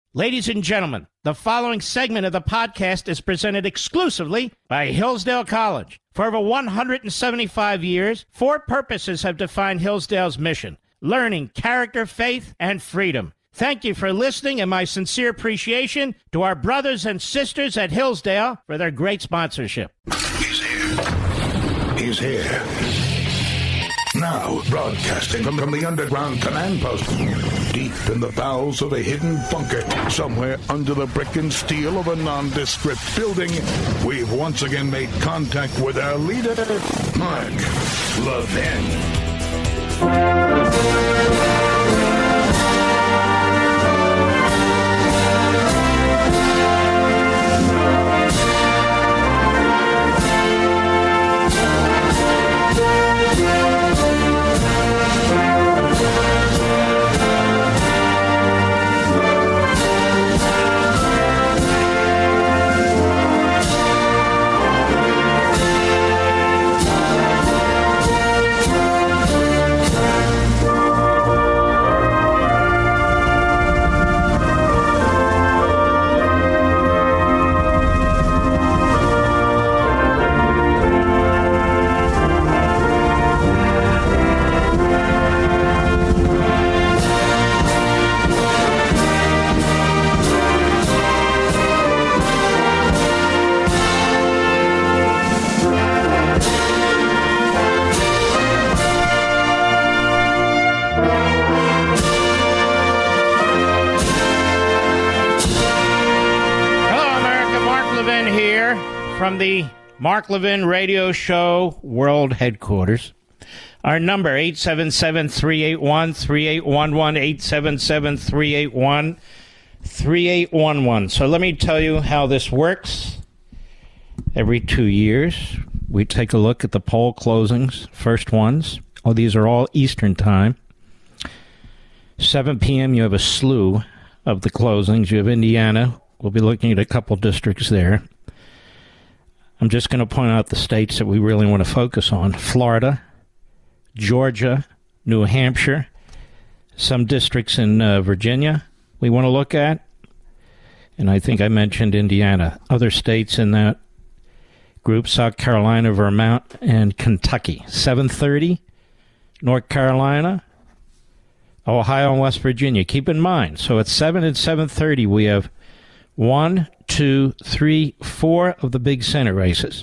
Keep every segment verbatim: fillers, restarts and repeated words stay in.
Ladies and gentlemen, the following segment of the podcast is presented exclusively by Hillsdale College. For over one hundred seventy-five years, four purposes have defined Hillsdale's mission: learning, character, faith, and freedom. Thank you for listening, and my sincere appreciation to our brothers and sisters at Hillsdale for their great sponsorship. He's here. He's here. Now, broadcasting from, from the underground command post, deep in the bowels of a hidden bunker, somewhere under the brick and steel of a nondescript building, we've once again made contact with our leader, Mark Levin. From the Mark Levin Radio Show World Headquarters. Our number, eight seven seven, three eight one, three eight one one, eight seven seven, three eight one, three eight one one. So let me tell you how this works. Every two years, we take a look at the poll closings, first ones. Oh, these are all Eastern Time. seven p.m., you have a slew of the closings. You have Indiana. We'll be looking at a couple districts there. I'm just going to point out the states that we really want to focus on. Florida, Georgia, New Hampshire, some districts in uh, Virginia we want to look at. And I think I mentioned Indiana. Other states in that group, South Carolina, Vermont, and Kentucky. seven thirty, North Carolina, Ohio, and West Virginia. Keep in mind, so at seven and seven thirty, we have one, two, three, four of the big Senate races.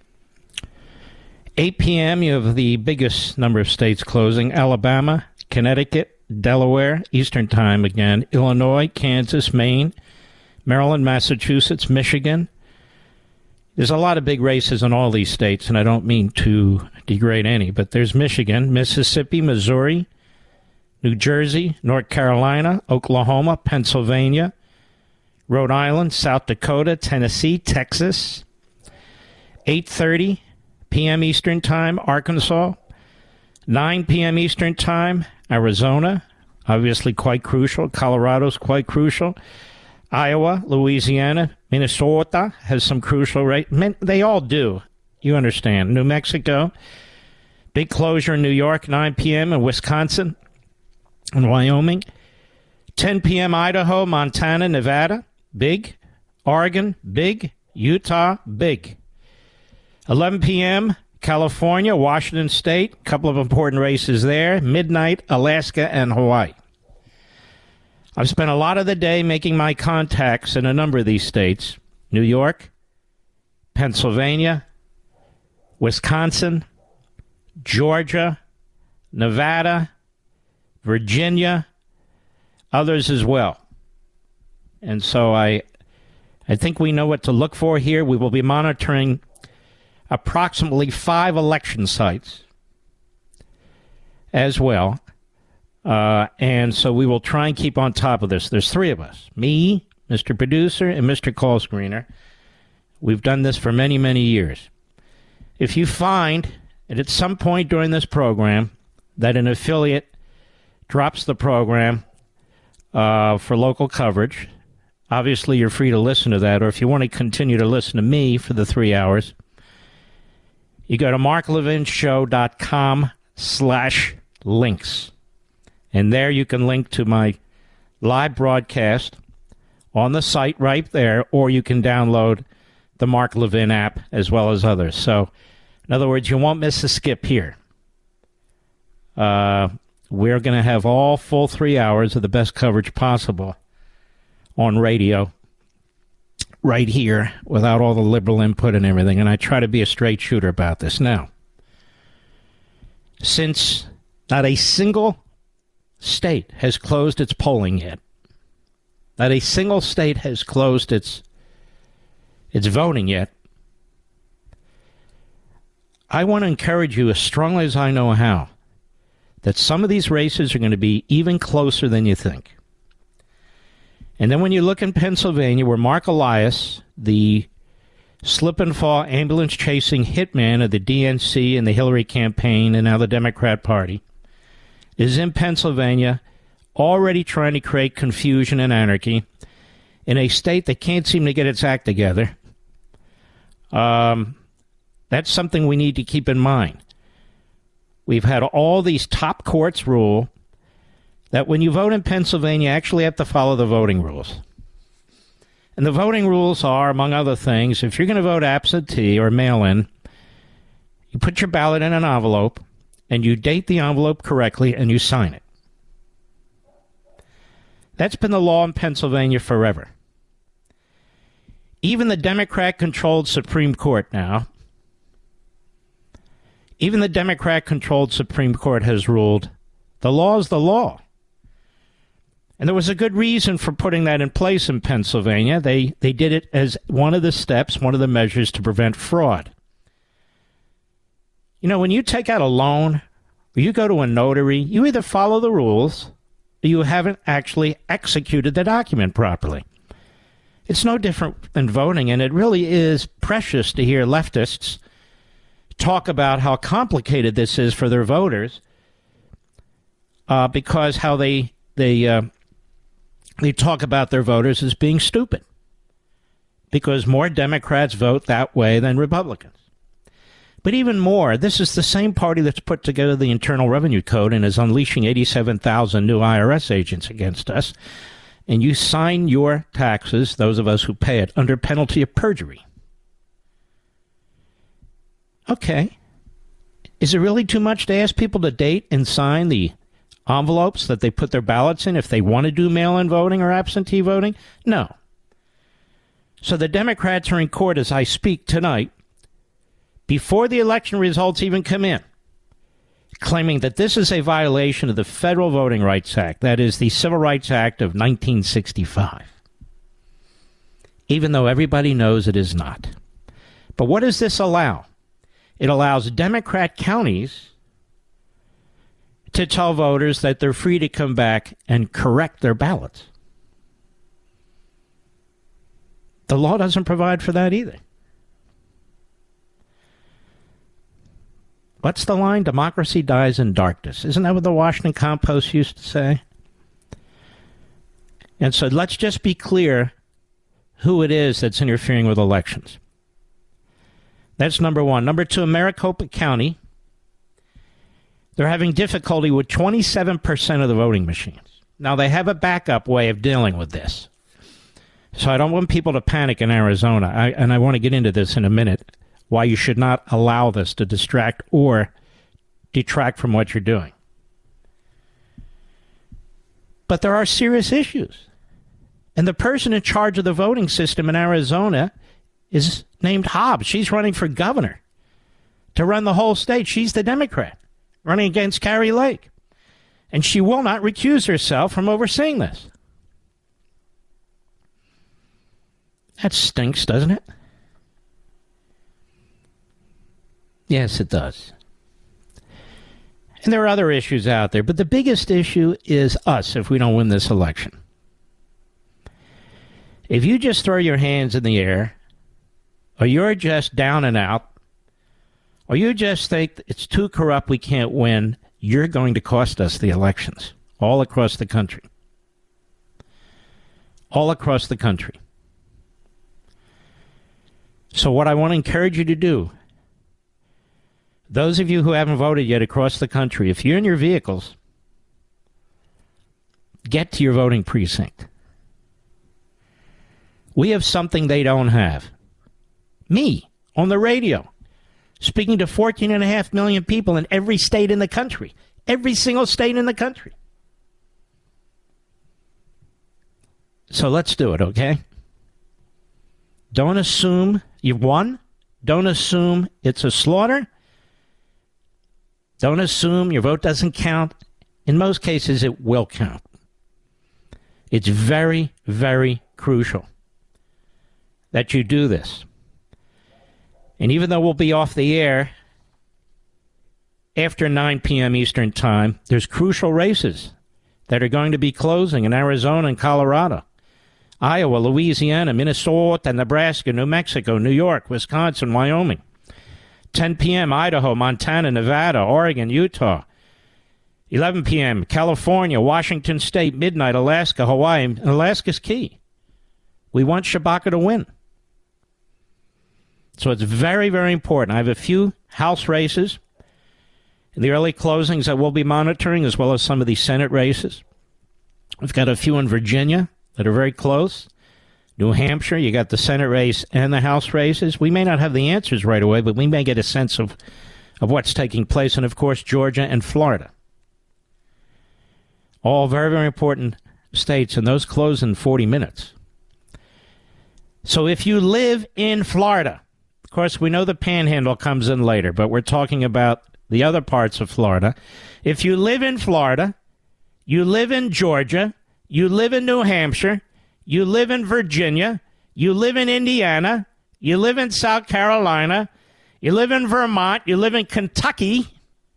eight p.m., you have the biggest number of states closing: Alabama, Connecticut, Delaware, Eastern Time again, Illinois, Kansas, Maine, Maryland, Massachusetts, Michigan. There's a lot of big races in all these states, and I don't mean to degrade any, but there's Michigan, Mississippi, Missouri, New Jersey, North Carolina, Oklahoma, Pennsylvania, Rhode Island, South Dakota, Tennessee, Texas. eight thirty p.m. Eastern Time, Arkansas. nine p.m. Eastern Time, Arizona. Obviously quite crucial. Colorado's quite crucial. Iowa, Louisiana, Minnesota has some crucial rates. They all do. You understand. New Mexico. Big closure in New York, nine p.m. in Wisconsin and Wyoming. ten p.m. Idaho, Montana, Nevada. Big. Oregon, big. Utah, big. eleven p.m., California, Washington State, a couple of important races there. Midnight, Alaska, and Hawaii. I've spent a lot of the day making my contacts in a number of these states. New York, Pennsylvania, Wisconsin, Georgia, Nevada, Virginia, others as well. And so I I think we know what to look for here. We will be monitoring approximately five election sites as well. Uh, and so we will try and keep on top of this. There's three of us, me, Mister Producer, and Mister Call Screener. We've done this for many, many years. If you find that at some point during this program that an affiliate drops the program uh, for local coverage, obviously you're free to listen to that, or if you want to continue to listen to me for the three hours, you go to marklevinshow.com slash links. And there you can link to my live broadcast on the site right there, or you can download the Mark Levin app as well as others. So, in other words, you won't miss a skip here. Uh, we're going to have all full three hours of the best coverage possible on radio right here without all the liberal input and everything. And I try to be a straight shooter about this. Now, since not a single state has closed its polling yet, not a single state has closed its its voting yet, I want to encourage you as strongly as I know how that some of these races are going to be even closer than you think. And then when you look in Pennsylvania, where Mark Elias, the slip and fall ambulance chasing hitman of the D N C and the Hillary campaign and now the Democrat Party, is in Pennsylvania already trying to create confusion and anarchy in a state that can't seem to get its act together. Um, that's something we need to keep in mind. We've had all these top courts rule that when you vote in Pennsylvania, you actually have to follow the voting rules. And the voting rules are, among other things, if you're going to vote absentee or mail-in, you put your ballot in an envelope, and you date the envelope correctly, and you sign it. That's been the law in Pennsylvania forever. Even the Democrat-controlled Supreme Court now, even the Democrat-controlled Supreme Court has ruled the law is the law. And there was a good reason for putting that in place in Pennsylvania. They they did it as one of the steps, one of the measures to prevent fraud. You know, when you take out a loan or you go to a notary, you either follow the rules or you haven't actually executed the document properly. It's no different than voting, and it really is precious to hear leftists talk about how complicated this is for their voters uh, because how they they uh, they talk about their voters as being stupid because more Democrats vote that way than Republicans. But even more, this is the same party that's put together the Internal Revenue Code and is unleashing eighty-seven thousand new I R S agents against us. And you sign your taxes, those of us who pay it, under penalty of perjury. Okay. Is it really too much to ask people to date and sign the envelopes that they put their ballots in if they want to do mail-in voting or absentee voting? No. So the Democrats are in court as I speak tonight, before the election results even come in, claiming that this is a violation of the Federal Voting Rights Act, that is the Civil Rights Act of nineteen sixty-five, even though everybody knows it is not. But what does this allow? It allows Democrat counties to tell voters that they're free to come back and correct their ballots. The law doesn't provide for that either. What's the line? Democracy dies in darkness. Isn't that what the Washington Compost used to say? And so let's just be clear who it is that's interfering with elections. That's number one. Number two, in Maricopa County, they're having difficulty with twenty-seven percent of the voting machines. Now, they have a backup way of dealing with this. So I don't want people to panic in Arizona, I, and I want to get into this in a minute, why you should not allow this to distract or detract from what you're doing. But there are serious issues. And the person in charge of the voting system in Arizona is named Hobbs. She's running for governor to run the whole state. She's the Democrat running against Kari Lake. And she will not recuse herself from overseeing this. That stinks, doesn't it? Yes, it does. And there are other issues out there, but the biggest issue is us if we don't win this election. If you just throw your hands in the air, or you're just down and out, or you just think it's too corrupt, we can't win, you're going to cost us the elections all across the country. All across the country. So what I want to encourage you to do, those of you who haven't voted yet across the country, if you're in your vehicles, get to your voting precinct. We have something they don't have. Me, on the radio, speaking to fourteen and a half million people in every state in the country. Every single state in the country. So let's do it, okay? Don't assume you've won. Don't assume it's a slaughter. Don't assume your vote doesn't count. In most cases, it will count. It's very, very crucial that you do this. And even though we'll be off the air after nine p.m. Eastern Time, there's crucial races that are going to be closing in Arizona and Colorado, Iowa, Louisiana, Minnesota, Nebraska, New Mexico, New York, Wisconsin, Wyoming. ten p.m. Idaho, Montana, Nevada, Oregon, Utah. eleven p.m. California, Washington State, midnight, Alaska, Hawaii. And Alaska's key. We want Shabaka to win. So it's very, very important. I have a few House races in the early closings that we'll be monitoring, as well as some of the Senate races. We've got a few in Virginia that are very close. New Hampshire, you got the Senate race and the House races. We may not have the answers right away, but we may get a sense of, of what's taking place. And, of course, Georgia and Florida. All very, very important states, and those close in forty minutes. So if you live in Florida, of course, we know the Panhandle comes in later, but we're talking about the other parts of Florida. If you live in Florida, you live in Georgia, you live in New Hampshire, you live in Virginia, you live in Indiana, you live in South Carolina, you live in Vermont, you live in Kentucky,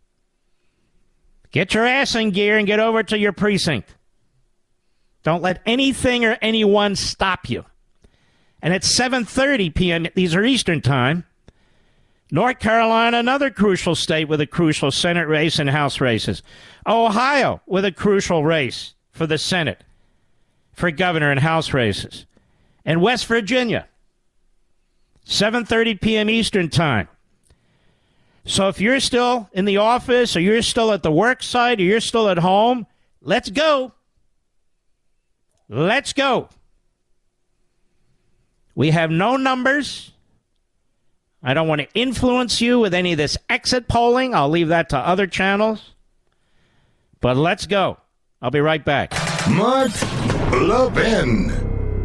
get your ass in gear and get over to your precinct. Don't let anything or anyone stop you. And at seven thirty p.m., these are Eastern Time, North Carolina, another crucial state with a crucial Senate race and House races. Ohio with a crucial race for the Senate, for governor and House races. And West Virginia, seven thirty p.m. Eastern Time. So if you're still in the office or you're still at the work site or you're still at home, let's go. Let's go. We have no numbers. I don't want to influence you with any of this exit polling. I'll leave that to other channels. But let's go. I'll be right back. Mark Levin.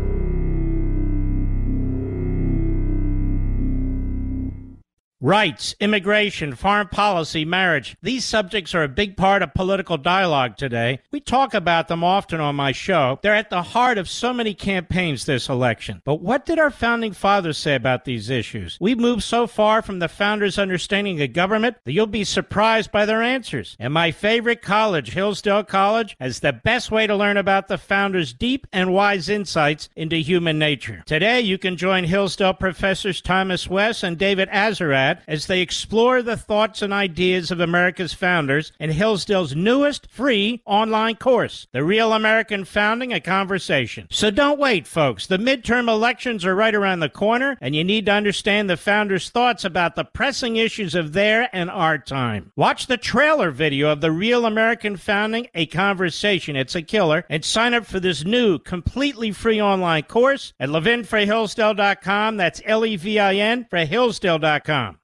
Rights, immigration, foreign policy, marriage. These subjects are a big part of political dialogue today. We talk about them often on my show. They're at the heart of so many campaigns this election. But what did our founding fathers say about these issues? We've moved so far from the founders' understanding of government that you'll be surprised by their answers. And my favorite college, Hillsdale College, has the best way to learn about the founders' deep and wise insights into human nature. Today, you can join Hillsdale professors Thomas West and David Azarad as they explore the thoughts and ideas of America's founders in Hillsdale's newest free online course, The Real American Founding, A Conversation. So don't wait, folks. The midterm elections are right around the corner, and you need to understand the founders' thoughts about the pressing issues of their and our time. Watch the trailer video of The Real American Founding, A Conversation. It's a killer. And sign up for this new, completely free online course at levin for hillsdale dot com. That's L E V I N for hillsdale dot com.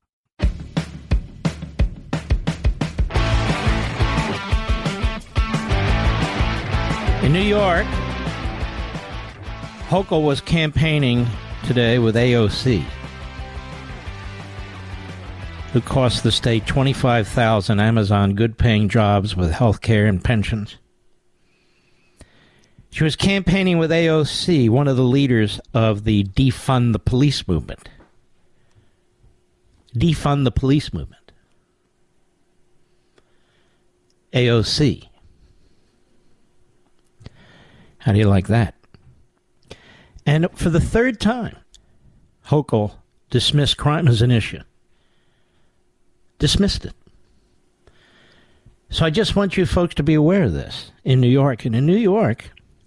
In New York, Hochul was campaigning today with A O C, who cost the state twenty-five thousand Amazon good-paying jobs with health care and pensions. She was campaigning with A O C, one of the leaders of the Defund the Police movement. Defund the Police movement. A O C. How do you like that? And for the third time, Hochul dismissed crime as an issue. Dismissed it. So I just want you folks to be aware of this in New York. And in New York,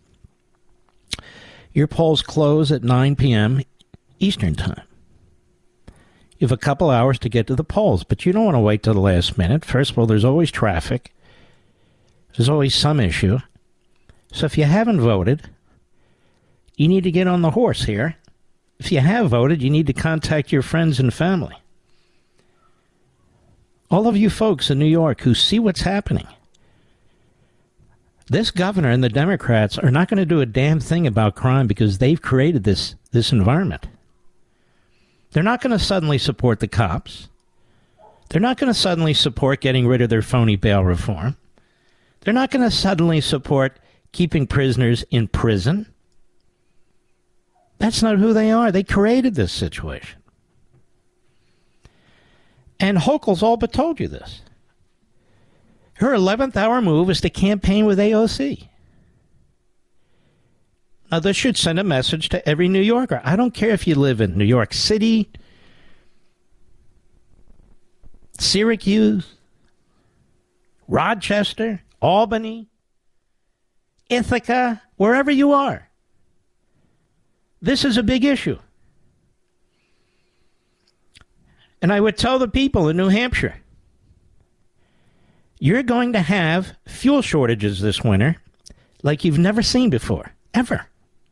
your polls close at nine p.m. Eastern Time. You have a couple hours to get to the polls, but you don't want to wait till the last minute. First of all, there's always traffic. There's always some issue. So if you haven't voted, you need to get on the horse here. If you have voted, you need to contact your friends and family. All of you folks in New York who see what's happening. This governor and the Democrats are not going to do a damn thing about crime because they've created this, this environment. They're not going to suddenly support the cops. They're not going to suddenly support getting rid of their phony bail reform. They're not going to suddenly support keeping prisoners in prison. That's not who they are. They created this situation. And Hochul's all but told you this. Her eleventh hour move is to campaign with A O C. Now, this should send a message to every New Yorker. I don't care if you live in New York City, Syracuse, Rochester, Albany, Ithaca, wherever you are. This is a big issue. And I would tell the people in New Hampshire, you're going to have fuel shortages this winter like you've never seen before, ever.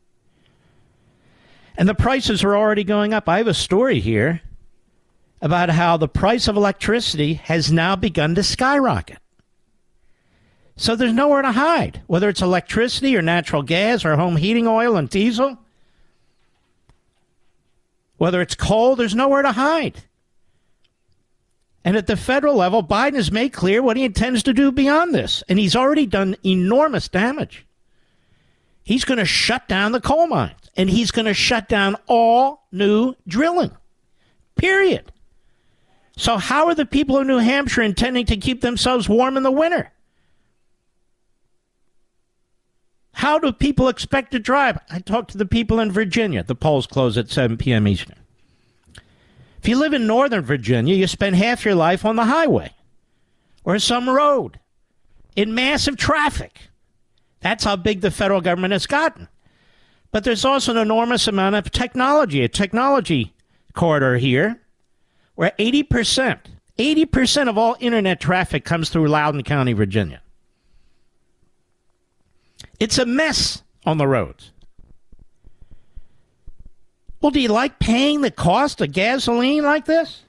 And the prices are already going up. I have a story here about how the price of electricity has now begun to skyrocket. So there's nowhere to hide, whether it's electricity or natural gas or home heating oil and diesel. Whether it's coal, there's nowhere to hide. And at the federal level, Biden has made clear what he intends to do beyond this. And he's already done enormous damage. He's going to shut down the coal mines. And he's going to shut down all new drilling. Period. So how are the people of New Hampshire intending to keep themselves warm in the winter? How do people expect to drive? I talked to the people in Virginia. The polls close at seven p.m. Eastern. If you live in Northern Virginia, you spend half your life on the highway or some road in massive traffic. That's how big the federal government has gotten. But there's also an enormous amount of technology, a technology corridor here, where eighty percent, eighty percent of all internet traffic comes through Loudoun County, Virginia. It's a mess on the roads. Well, do you like paying the cost of gasoline like this?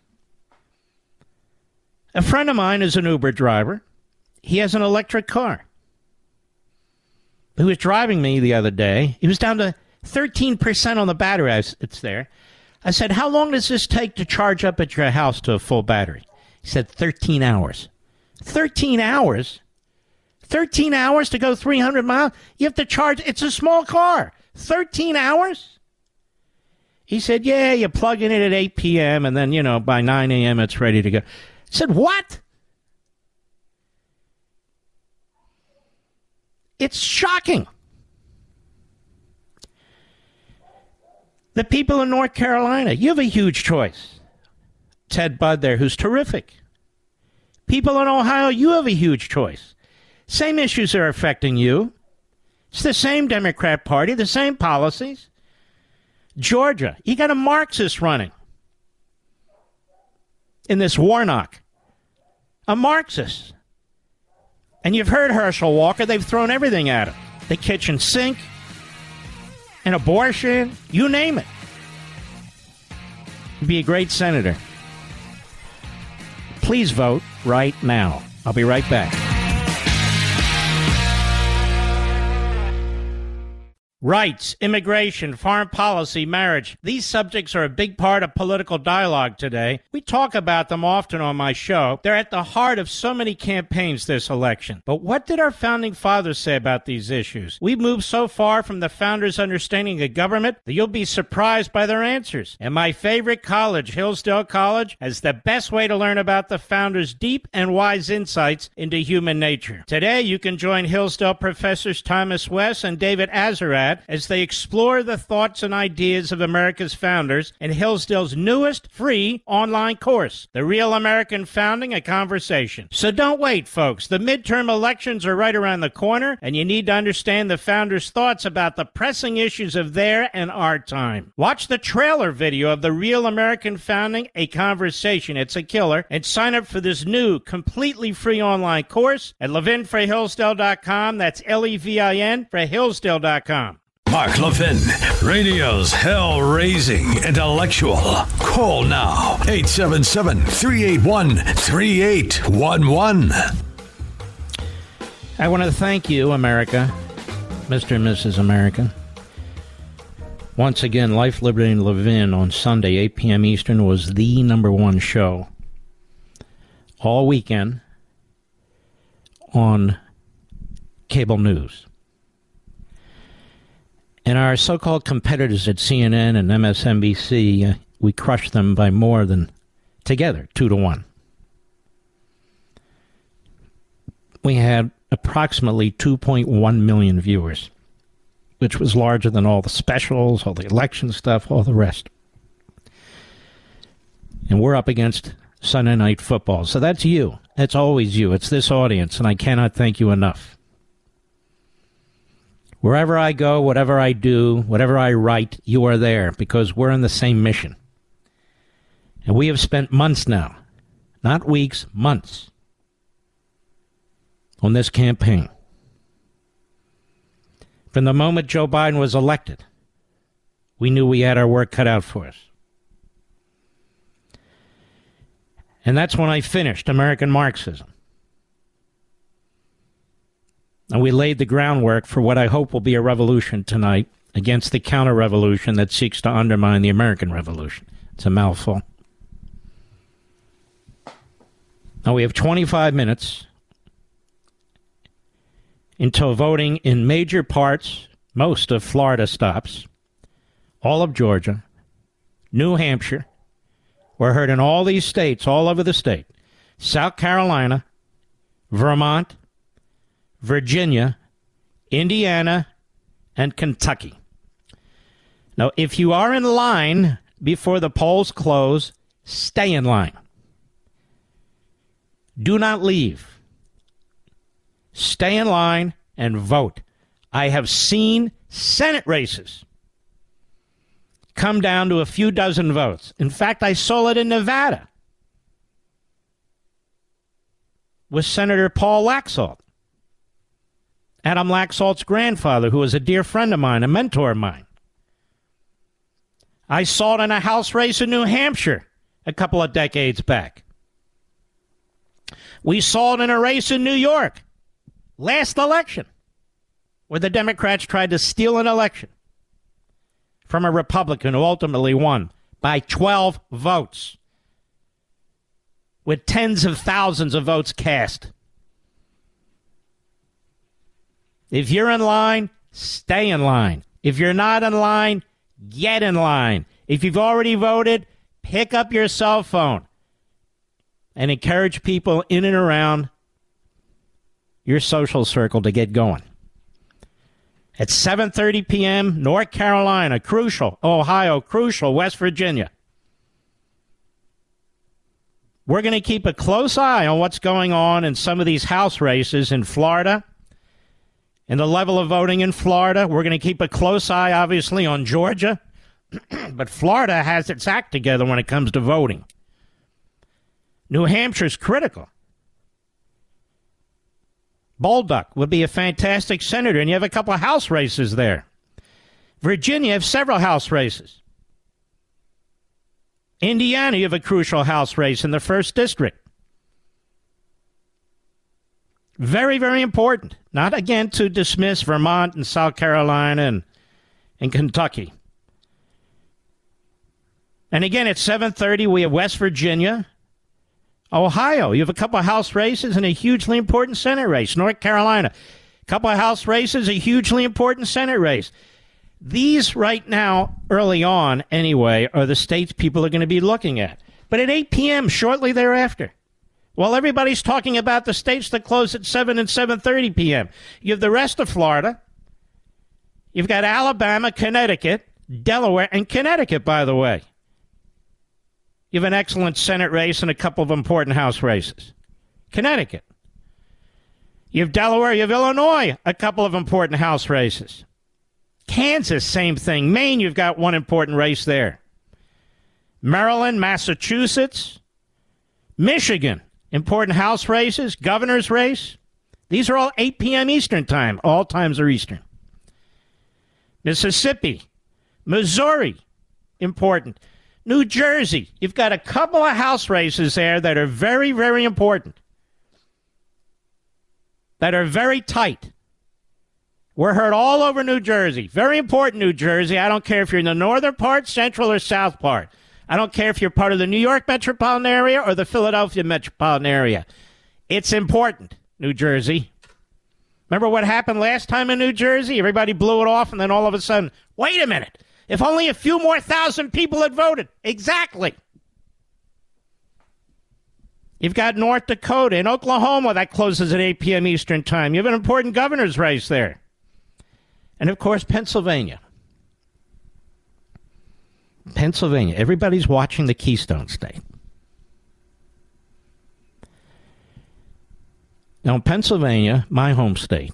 A friend of mine is an Uber driver. He has an electric car. He was driving me the other day. He was down to thirteen percent on the battery. It's there. I said, how long does this take to charge up at your house to a full battery? He said, thirteen hours. thirteen hours? thirteen hours to go three hundred miles? You have to charge. It's a small car. thirteen hours? He said, yeah, you plug in it at eight p.m. and then, you know, by nine a.m. it's ready to go. I said, what? It's shocking. The people in North Carolina, you have a huge choice. Ted Budd there, who's terrific. People in Ohio, you have a huge choice. Same issues are affecting you. It's the same Democrat Party, the same policies. Georgia, you got a Marxist running in this Warnock. A Marxist. And you've heard Herschel Walker. They've thrown everything at him. The kitchen sink, an abortion, you name it. He'd be a great senator. Please vote right now. I'll be right back. Rights, immigration, foreign policy, marriage. These subjects are a big part of political dialogue today. We talk about them often on my show. They're at the heart of so many campaigns this election. But what did our founding fathers say about these issues? We've moved so far from the founders' understanding of government that you'll be surprised by their answers. And my favorite college, Hillsdale College, has the best way to learn about the founders' deep and wise insights into human nature. Today, you can join Hillsdale professors Thomas West and David Azerrad as they explore the thoughts and ideas of America's founders in Hillsdale's newest free online course, The Real American Founding, A Conversation. So don't wait, folks. The midterm elections are right around the corner, and you need to understand the founders' thoughts about the pressing issues of their and our time. Watch the trailer video of The Real American Founding, A Conversation. It's a killer. And sign up for this new, completely free online course at levin for hillsdale dot com. That's L E V I N for hillsdale dot com. Mark Levin, radio's hell-raising intellectual. Call now, eight seven seven, three eight one, three eight one one. I want to thank you, America, Mister and Missus America. Once again, Life, Liberty, and Levin on Sunday, eight p.m. Eastern, was the number one show all weekend on cable news. And our so-called competitors at C N N and M S N B C, uh, we crushed them by more than, together, two to one. We had approximately two point one million viewers, which was larger than all the specials, all the election stuff, all the rest. And we're up against Sunday Night Football. So that's you. That's always you. It's this audience, and I cannot thank you enough. Wherever I go, whatever I do, whatever I write, you are there because we're in the same mission. And we have spent months now, not weeks, months, on this campaign. From the moment Joe Biden was elected, we knew we had our work cut out for us. And that's when I finished American Marxism. And we laid the groundwork for what I hope will be a revolution tonight against the counter-revolution that seeks to undermine the American Revolution. It's a mouthful. Now we have twenty-five minutes until voting in major parts, most of Florida stops, all of Georgia, New Hampshire. We're heard in all these states, all over the state. South Carolina, Vermont, Virginia, Indiana, and Kentucky. Now, if you are in line before the polls close, stay in line. Do not leave. Stay in line and vote. I have seen Senate races come down to a few dozen votes. In fact, I saw it in Nevada with Senator Paul Laxalt. Adam Laxalt's grandfather, who was a dear friend of mine, a mentor of mine. I saw it in a House race in New Hampshire a couple of decades back. We saw it in a race in New York last election, where the Democrats tried to steal an election from a Republican who ultimately won by twelve votes, with tens of thousands of votes cast. If you're in line, stay in line. If you're not in line, get in line. If you've already voted, pick up your cell phone and encourage people in and around your social circle to get going. At seven thirty p.m., North Carolina, crucial. Ohio, crucial. West Virginia. We're going to keep a close eye on what's going on in some of these House races in Florida and the level of voting in Florida. We're going to keep a close eye, obviously, on Georgia. But Florida has its act together when it comes to voting. New Hampshire's critical. Bolduc would be a fantastic senator, and you have a couple of House races there. Virginia, you have several House races. Indiana, you have a crucial House race in the first district. Very, very important. Not, again, to dismiss Vermont and South Carolina and, and Kentucky. And again, at seven thirty, we have West Virginia. Ohio, you have a couple of House races and a hugely important Senate race. North Carolina, a couple of House races, a hugely important Senate race. These right now, early on anyway, are the states people are going to be looking at. But at eight p.m., shortly thereafter, while everybody's talking about the states that close at seven and seven thirty p.m., you have the rest of Florida. You've got Alabama, Connecticut, Delaware, and Connecticut, by the way. You have an excellent Senate race and a couple of important House races. Connecticut. You have Delaware, you have Illinois, a couple of important House races. Kansas, same thing. Maine, you've got one important race there. Maryland, Massachusetts, Michigan, important House races, governor's race. These are all eight p.m. Eastern time. All times are Eastern. Mississippi, Missouri, important. New Jersey, you've got a couple of House races there that are very, very important, that are very tight. We're heard all over New Jersey. Very important, New Jersey. I don't care if you're in the northern part, central, or south part. I don't care if you're part of the New York metropolitan area or the Philadelphia metropolitan area. It's important, New Jersey. Remember what happened last time in New Jersey? Everybody blew it off, and then all of a sudden, wait a minute. If only a few more thousand people had voted. Exactly. You've got North Dakota and Oklahoma. That closes at eight p.m. Eastern time. You have an important governor's race there. And, of course, Pennsylvania. Pennsylvania. Everybody's watching the Keystone State. Now, in Pennsylvania, my home state,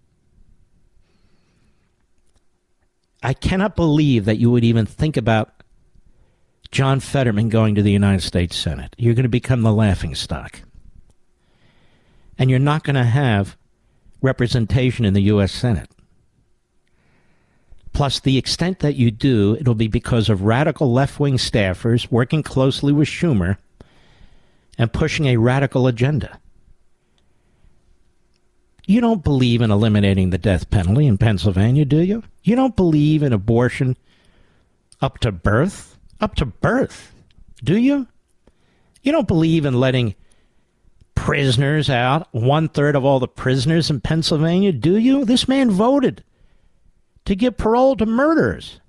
I cannot believe that you would even think about John Fetterman going to the United States Senate. You're going to become the laughingstock. And you're not going to have representation in the U S Senate. Plus, the extent that you do, it'll be because of radical left-wing staffers working closely with Schumer and pushing a radical agenda. You don't believe in eliminating the death penalty in Pennsylvania, do you? You don't believe in abortion up to birth? Up to birth, do you? You don't believe in letting prisoners out, one-third of all the prisoners in Pennsylvania, do you? This man voted to give parole to murderers.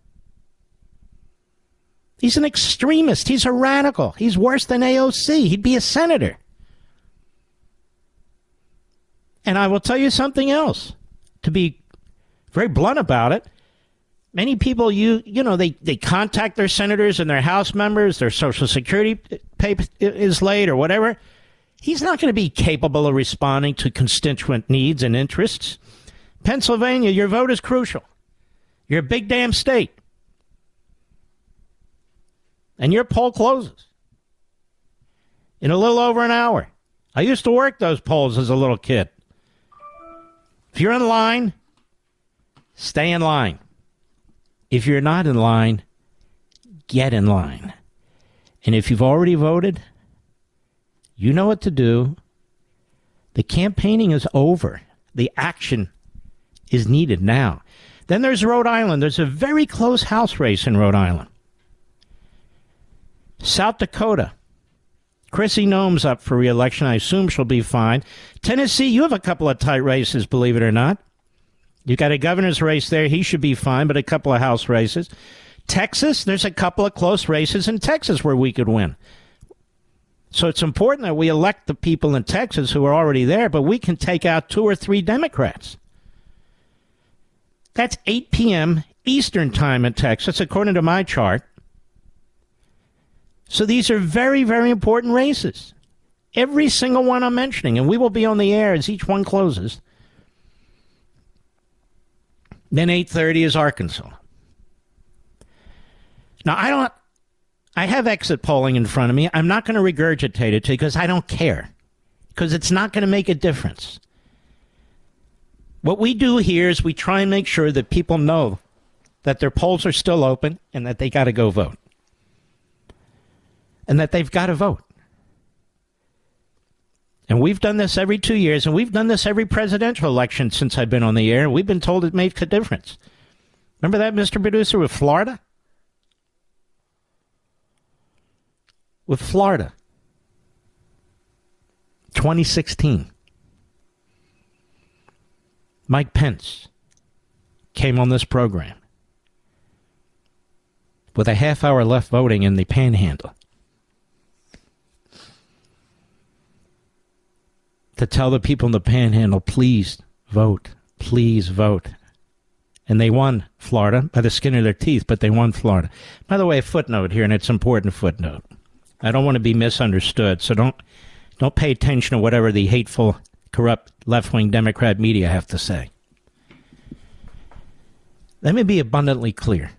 He's an extremist. He's a radical. He's worse than A O C. He'd be a senator. And I will tell you something else. To be very blunt about it, many people, you you know, they, they contact their senators and their House members, their Social Security pay is late or whatever. He's not going to be capable of responding to constituent needs and interests. Pennsylvania, your vote is crucial. You're a big damn state. And your poll closes in a little over an hour. I used to work those polls as a little kid. If you're in line, stay in line. If you're not in line, get in line. And if you've already voted, you know what to do. The campaigning is over. The action is needed now. Then there's Rhode Island. There's a very close House race in Rhode Island. South Dakota. Chrissy Noem's up for re-election. I assume she'll be fine. Tennessee, you have a couple of tight races, believe it or not. You've got a governor's race there. He should be fine, but a couple of House races. Texas, there's a couple of close races in Texas where we could win. So it's important that we elect the people in Texas who are already there, but we can take out two or three Democrats. That's eight p.m. Eastern time in Texas, according to my chart. So these are very, very important races. Every single one I'm mentioning, and we will be on the air as each one closes. Then eight thirty is Arkansas. Now, I don't, I have exit polling in front of me. I'm not going to regurgitate it to you because I don't care. Because it's not going to make a difference. What we do here is we try and make sure that people know that their polls are still open and that they got to go vote. And that they've got to vote. And we've done this every two years, and we've done this every presidential election since I've been on the air, and we've been told it makes a difference. Remember that, Mister Producer, with Florida? With Florida. twenty sixteen. Mike Pence came on this program with a half hour left voting in the Panhandle to tell the people in the Panhandle, please vote, please vote. And they won Florida by the skin of their teeth, but they won Florida. By the way, a footnote here, and it's an important footnote. I don't want to be misunderstood, so don't don't pay attention to whatever the hateful, corrupt, left-wing Democrat media have to say. Let me be abundantly clear.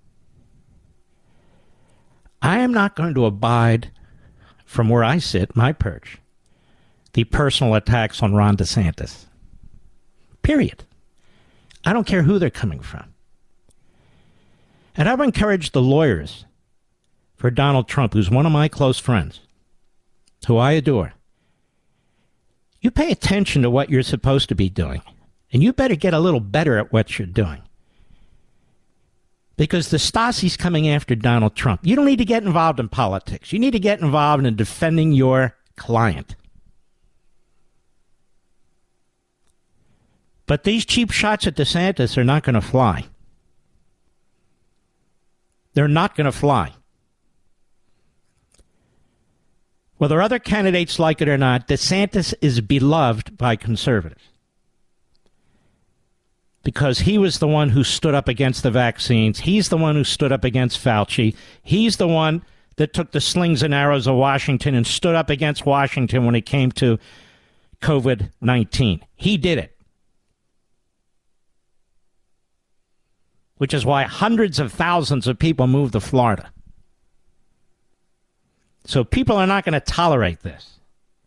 I am not going to abide, from where I sit, my perch, the personal attacks on Ron DeSantis. Period. I don't care who they're coming from. And I've encouraged the lawyers for Donald Trump, who's one of my close friends, who I adore. You pay attention to what you're supposed to be doing, and you better get a little better at what you're doing. Because the Stasi's coming after Donald Trump. You don't need to get involved in politics. You need to get involved in defending your client. But these cheap shots at DeSantis are not going to fly. They're not going to fly. Whether other candidates like it or not, DeSantis is beloved by conservatives. Because he was the one who stood up against the vaccines. He's the one who stood up against Fauci. He's the one that took the slings and arrows of Washington and stood up against Washington when it came to covid nineteen. He did it. Which is why hundreds of thousands of people moved to Florida. So people are not going to tolerate this.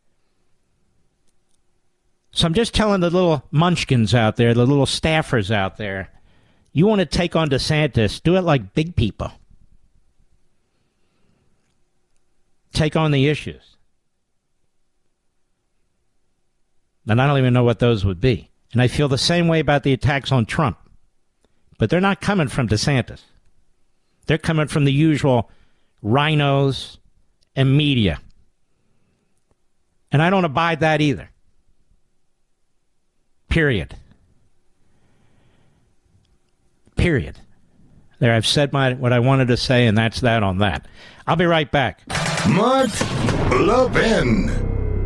So I'm just telling the little munchkins out there, the little staffers out there, you want to take on DeSantis, do it like big people. Take on the issues. And I don't even know what those would be. And I feel the same way about the attacks on Trump. But they're not coming from DeSantis. They're coming from the usual rhinos and media. And I don't abide that either. Period. Period. There, I've said my what I wanted to say, and that's that on that. I'll be right back. Mark Levin.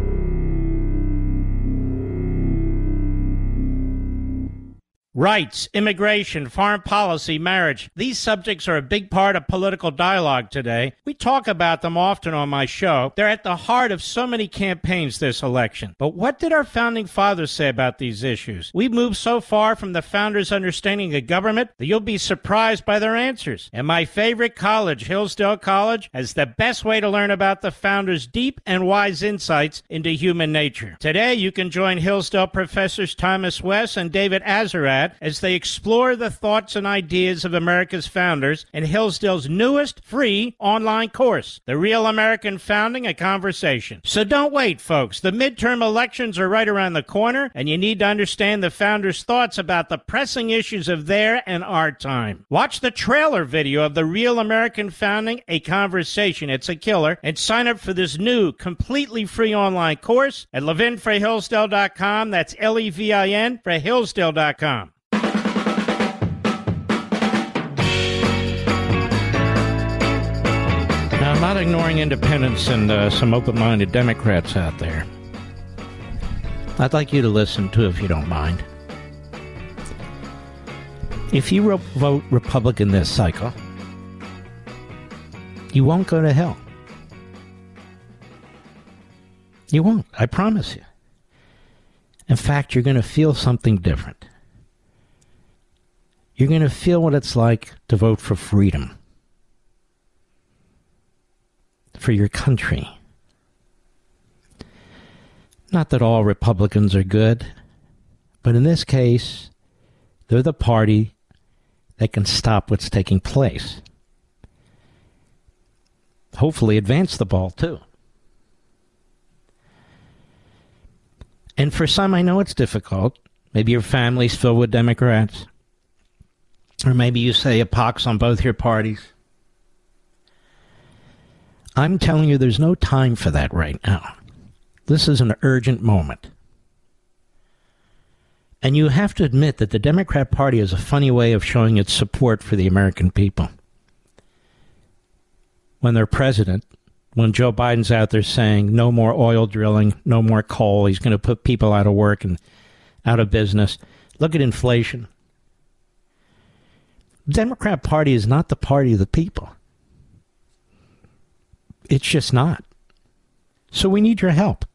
Rights, immigration, foreign policy, marriage. These subjects are a big part of political dialogue today. We talk about them often on my show. They're at the heart of so many campaigns this election. But what did our founding fathers say about these issues? We've moved so far from the founders' understanding of government that you'll be surprised by their answers. And my favorite college, Hillsdale College, has the best way to learn about the founders' deep and wise insights into human nature. Today, you can join Hillsdale professors Thomas West and David Azarad as they explore the thoughts and ideas of America's founders in Hillsdale's newest free online course, The Real American Founding, A Conversation. So don't wait, folks. The midterm elections are right around the corner, and you need to understand the founders' thoughts about the pressing issues of their and our time. Watch the trailer video of The Real American Founding, A Conversation. It's a killer. And sign up for this new, completely free online course at levin for hillsdale dot com. That's L E V I N for hillsdale dot com. I'm not ignoring independents and uh, some open-minded Democrats out there. I'd like you to listen, too, if you don't mind. If you re- vote Republican this cycle, you won't go to hell. You won't, I promise you. In fact, you're going to feel something different. You're going to feel what it's like to vote for freedom. For your country. Not that all Republicans are good, but in this case, they're the party that can stop what's taking place. Hopefully advance the ball, too. And for some, I know it's difficult. Maybe your family's filled with Democrats. Or maybe you say a pox on both your parties. I'm telling you, there's no time for that right now. This is an urgent moment. And you have to admit that the Democrat Party has a funny way of showing its support for the American people. When they're president, when Joe Biden's out there saying no more oil drilling, no more coal, he's going to put people out of work and out of business. Look at inflation. The Democrat Party is not the party of the people. It's just not. So we need your help.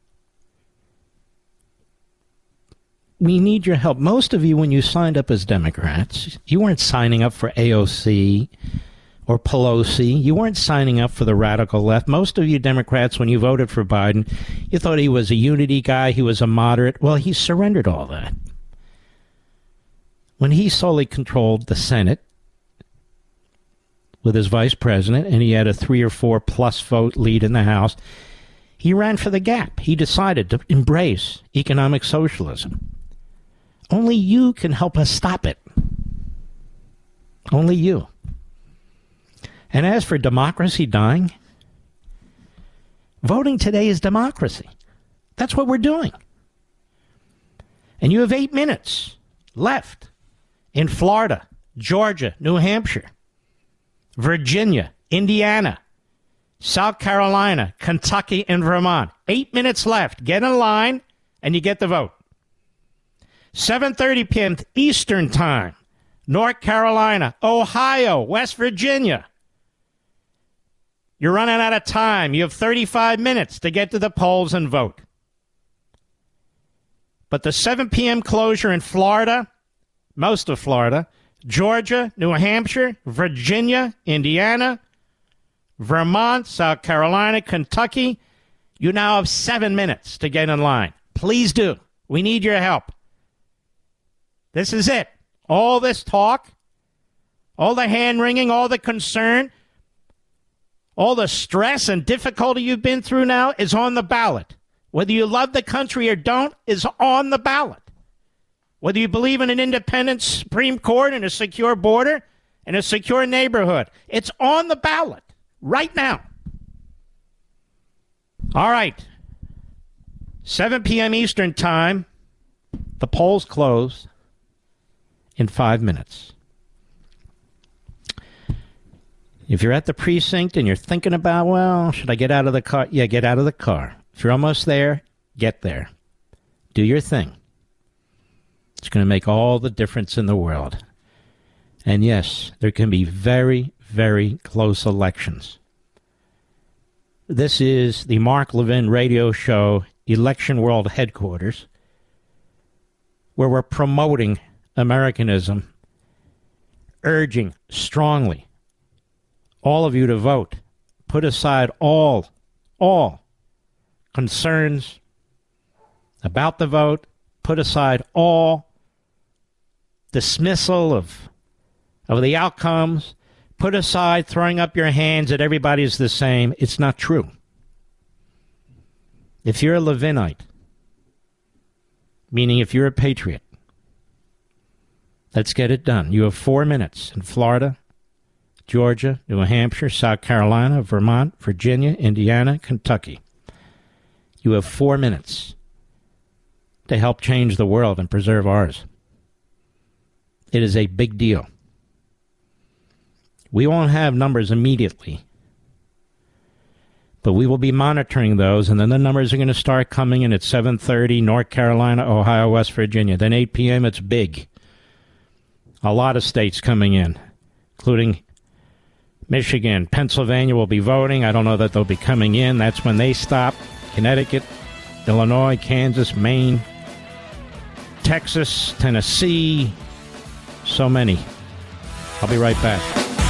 We need your help. Most of you, when you signed up as Democrats, you weren't signing up for A O C or Pelosi. You weren't signing up for the radical left. Most of you Democrats, when you voted for Biden, you thought he was a unity guy, he was a moderate. Well, he surrendered all that. When he solely controlled the Senate, with his vice president, and he had a three or four plus vote lead in the House. He ran for the gap. He decided to embrace economic socialism. Only you can help us stop it. Only you. And as for democracy dying, voting today is democracy. That's what we're doing. And you have eight minutes left in Florida, Georgia, New Hampshire, Virginia, Indiana, South Carolina, Kentucky, and Vermont. Eight minutes left. Get in line, and you get the vote. seven thirty p.m. Eastern Time, North Carolina, Ohio, West Virginia. You're running out of time. You have thirty-five minutes to get to the polls and vote. But the seven p.m. closure in Florida, most of Florida, Georgia, New Hampshire, Virginia, Indiana, Vermont, South Carolina, Kentucky, you now have seven minutes to get in line. Please do. We need your help. This is it. All this talk, all the hand-wringing, all the concern, all the stress and difficulty you've been through now is on the ballot. Whether you love the country or don't is on the ballot. Whether you believe in an independent Supreme Court and a secure border and a secure neighborhood, it's on the ballot right now. All right. seven p.m. Eastern Time. The polls close in five minutes. If you're at the precinct and you're thinking about, well, should I get out of the car? Yeah, get out of the car. If you're almost there, get there. Do your thing. It's going to make all the difference in the world. And yes, there can be very, very close elections. This is the Mark Levin radio show, Election World Headquarters, where we're promoting Americanism, urging strongly all of you to vote. Put aside all, all concerns about the vote. Put aside all dismissal of, of the outcomes. Put aside throwing up your hands that everybody's the same. It's not true. If you're a Levinite, meaning if you're a patriot, let's get it done. You have four minutes in Florida, Georgia, New Hampshire, South Carolina, Vermont, Virginia, Indiana, Kentucky. You have four minutes to help change the world and preserve ours. It is a big deal. We won't have numbers immediately, but we will be monitoring those, and then the numbers are going to start coming in at seven thirty, North Carolina, Ohio, West Virginia. Then eight p.m., it's big. A lot of states coming in, including Michigan. Pennsylvania will be voting. I don't know that they'll be coming in. That's when they stop. Connecticut, Illinois, Kansas, Maine, Texas, Tennessee, so many. I'll be right back.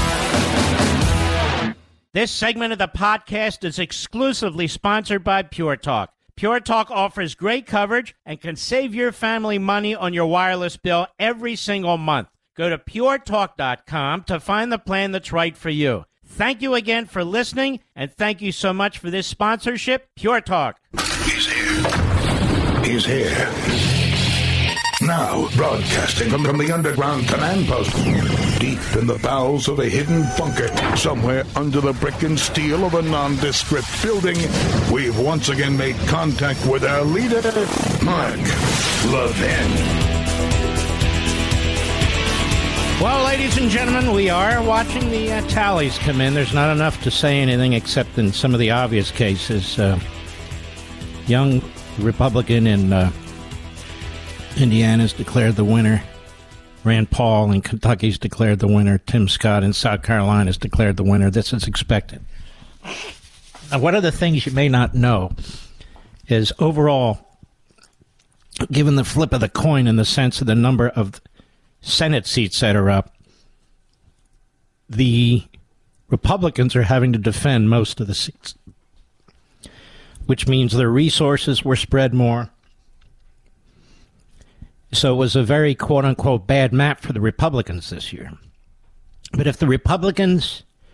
This segment of the podcast is exclusively sponsored by Pure Talk. Pure Talk offers great coverage and can save your family money on your wireless bill every single month. Go to pure talk dot com to find the plan that's right for you. Thank you again for listening, and thank you so much for this sponsorship, Pure Talk. He's here. He's here. Now, broadcasting from, from the underground command post, deep in the bowels of a hidden bunker, somewhere under the brick and steel of a nondescript building, we've once again made contact with our leader, Mark Levin. Well, ladies and gentlemen, we are watching the uh, tallies come in. There's not enough to say anything except in some of the obvious cases. Uh, young Republican in uh, Indiana's declared the winner. Rand Paul in Kentucky's declared the winner. Tim Scott in South Carolina's declared the winner. This is expected. Now, one of the things you may not know is overall, given the flip of the coin in the sense of the number of Senate seats that are up, the Republicans are having to defend most of the seats, which means their resources were spread more. So it was a very, quote-unquote, bad map for the Republicans this year. But if the Republicans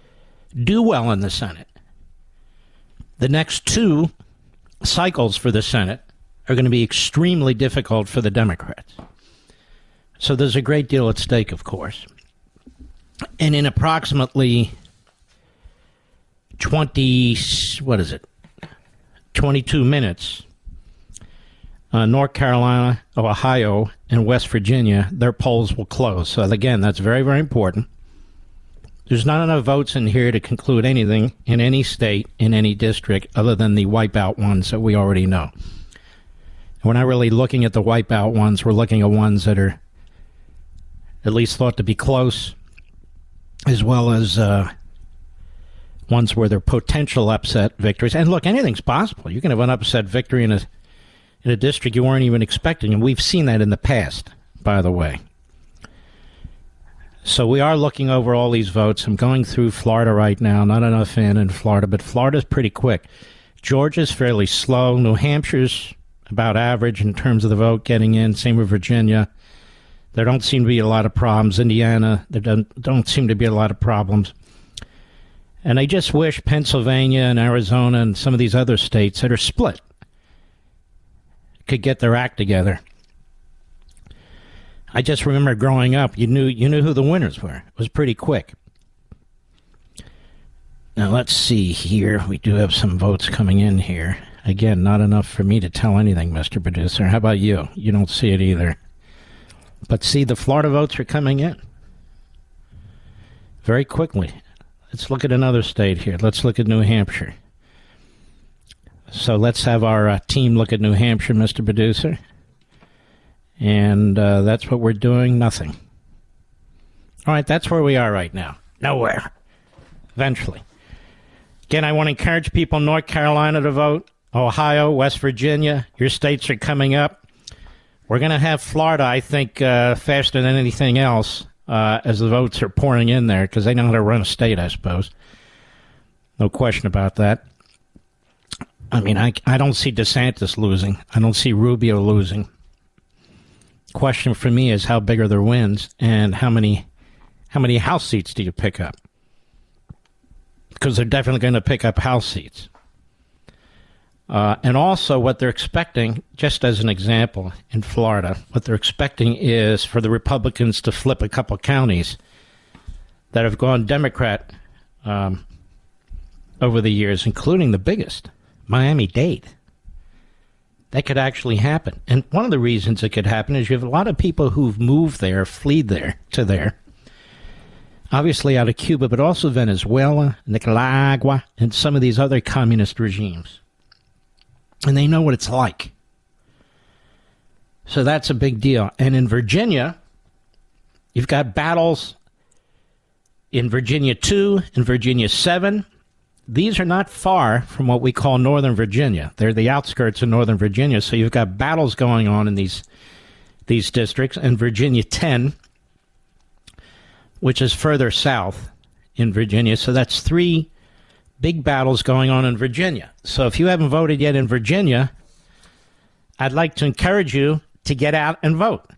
do well in the Senate, the next two cycles for the Senate are going to be extremely difficult for the Democrats. So there's a great deal at stake, of course. And in approximately twenty, what is it, twenty-two minutes, uh, North Carolina, Ohio, and West Virginia, their polls will close. So again, that's very, very important. There's not enough votes in here to conclude anything in any state, in any district, other than the wipeout ones that we already know. We're not really looking at the wipeout ones. We're looking at ones that are at least thought to be close, as well as uh, ones where they're potential upset victories. And look, anything's possible. You can have an upset victory in a in a district you weren't even expecting, and we've seen that in the past, by the way. So we are looking over all these votes. I'm going through Florida right now. Not enough in in Florida, but Florida's pretty quick. Georgia's fairly slow. New Hampshire's about average in terms of the vote getting in. Same with Virginia. There don't seem to be a lot of problems. Indiana, there don't, don't seem to be a lot of problems. And I just wish Pennsylvania and Arizona and some of these other states that are split could get their act together. I just remember growing up, you knew you knew who the winners were. It was pretty quick. Now, let's see here. We do have some votes coming in here. Again, not enough for me to tell anything, Mister Producer. How about you? You don't see it either. But see, the Florida votes are coming in very quickly. Let's look at another state here. Let's look at New Hampshire. So let's have our uh, team look at New Hampshire, Mister Producer. And uh, that's what we're doing. Nothing. All right, that's where we are right now. Nowhere. Eventually. Again, I want to encourage people in North Carolina to vote. Ohio, West Virginia, your states are coming up. We're going to have Florida, I think, uh, faster than anything else uh, as the votes are pouring in there, because they know how to run a state, I suppose. No question about that. I mean, I, I don't see DeSantis losing. I don't see Rubio losing. Question for me is how big are their wins, and how many how many House seats do you pick up? Because they're definitely going to pick up House seats. Uh, and also what they're expecting, just as an example, in Florida, what they're expecting is for the Republicans to flip a couple counties that have gone Democrat um, over the years, including the biggest, Miami-Dade. That could actually happen. And one of the reasons it could happen is you have a lot of people who've moved there, fled there, to there, obviously out of Cuba, but also Venezuela, Nicaragua, and some of these other communist regimes. And they know what it's like. So that's a big deal. And in Virginia, you've got battles in Virginia two and Virginia seven. These are not far from what we call Northern Virginia. They're the outskirts of Northern Virginia. So you've got battles going on in these these districts. And Virginia ten, which is further south in Virginia. So that's three big battles going on in Virginia. So if you haven't voted yet in Virginia, I'd like to encourage you to get out and vote.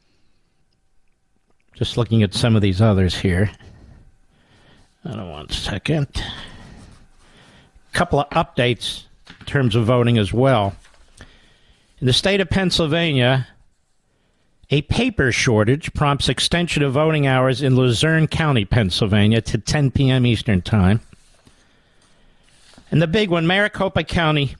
Just looking at some of these others here. Hold on one second. A couple of updates in terms of voting as well. In the state of Pennsylvania, a paper shortage prompts extension of voting hours in Luzerne County, Pennsylvania, to ten p.m. Eastern Time. And the big one, Maricopa County,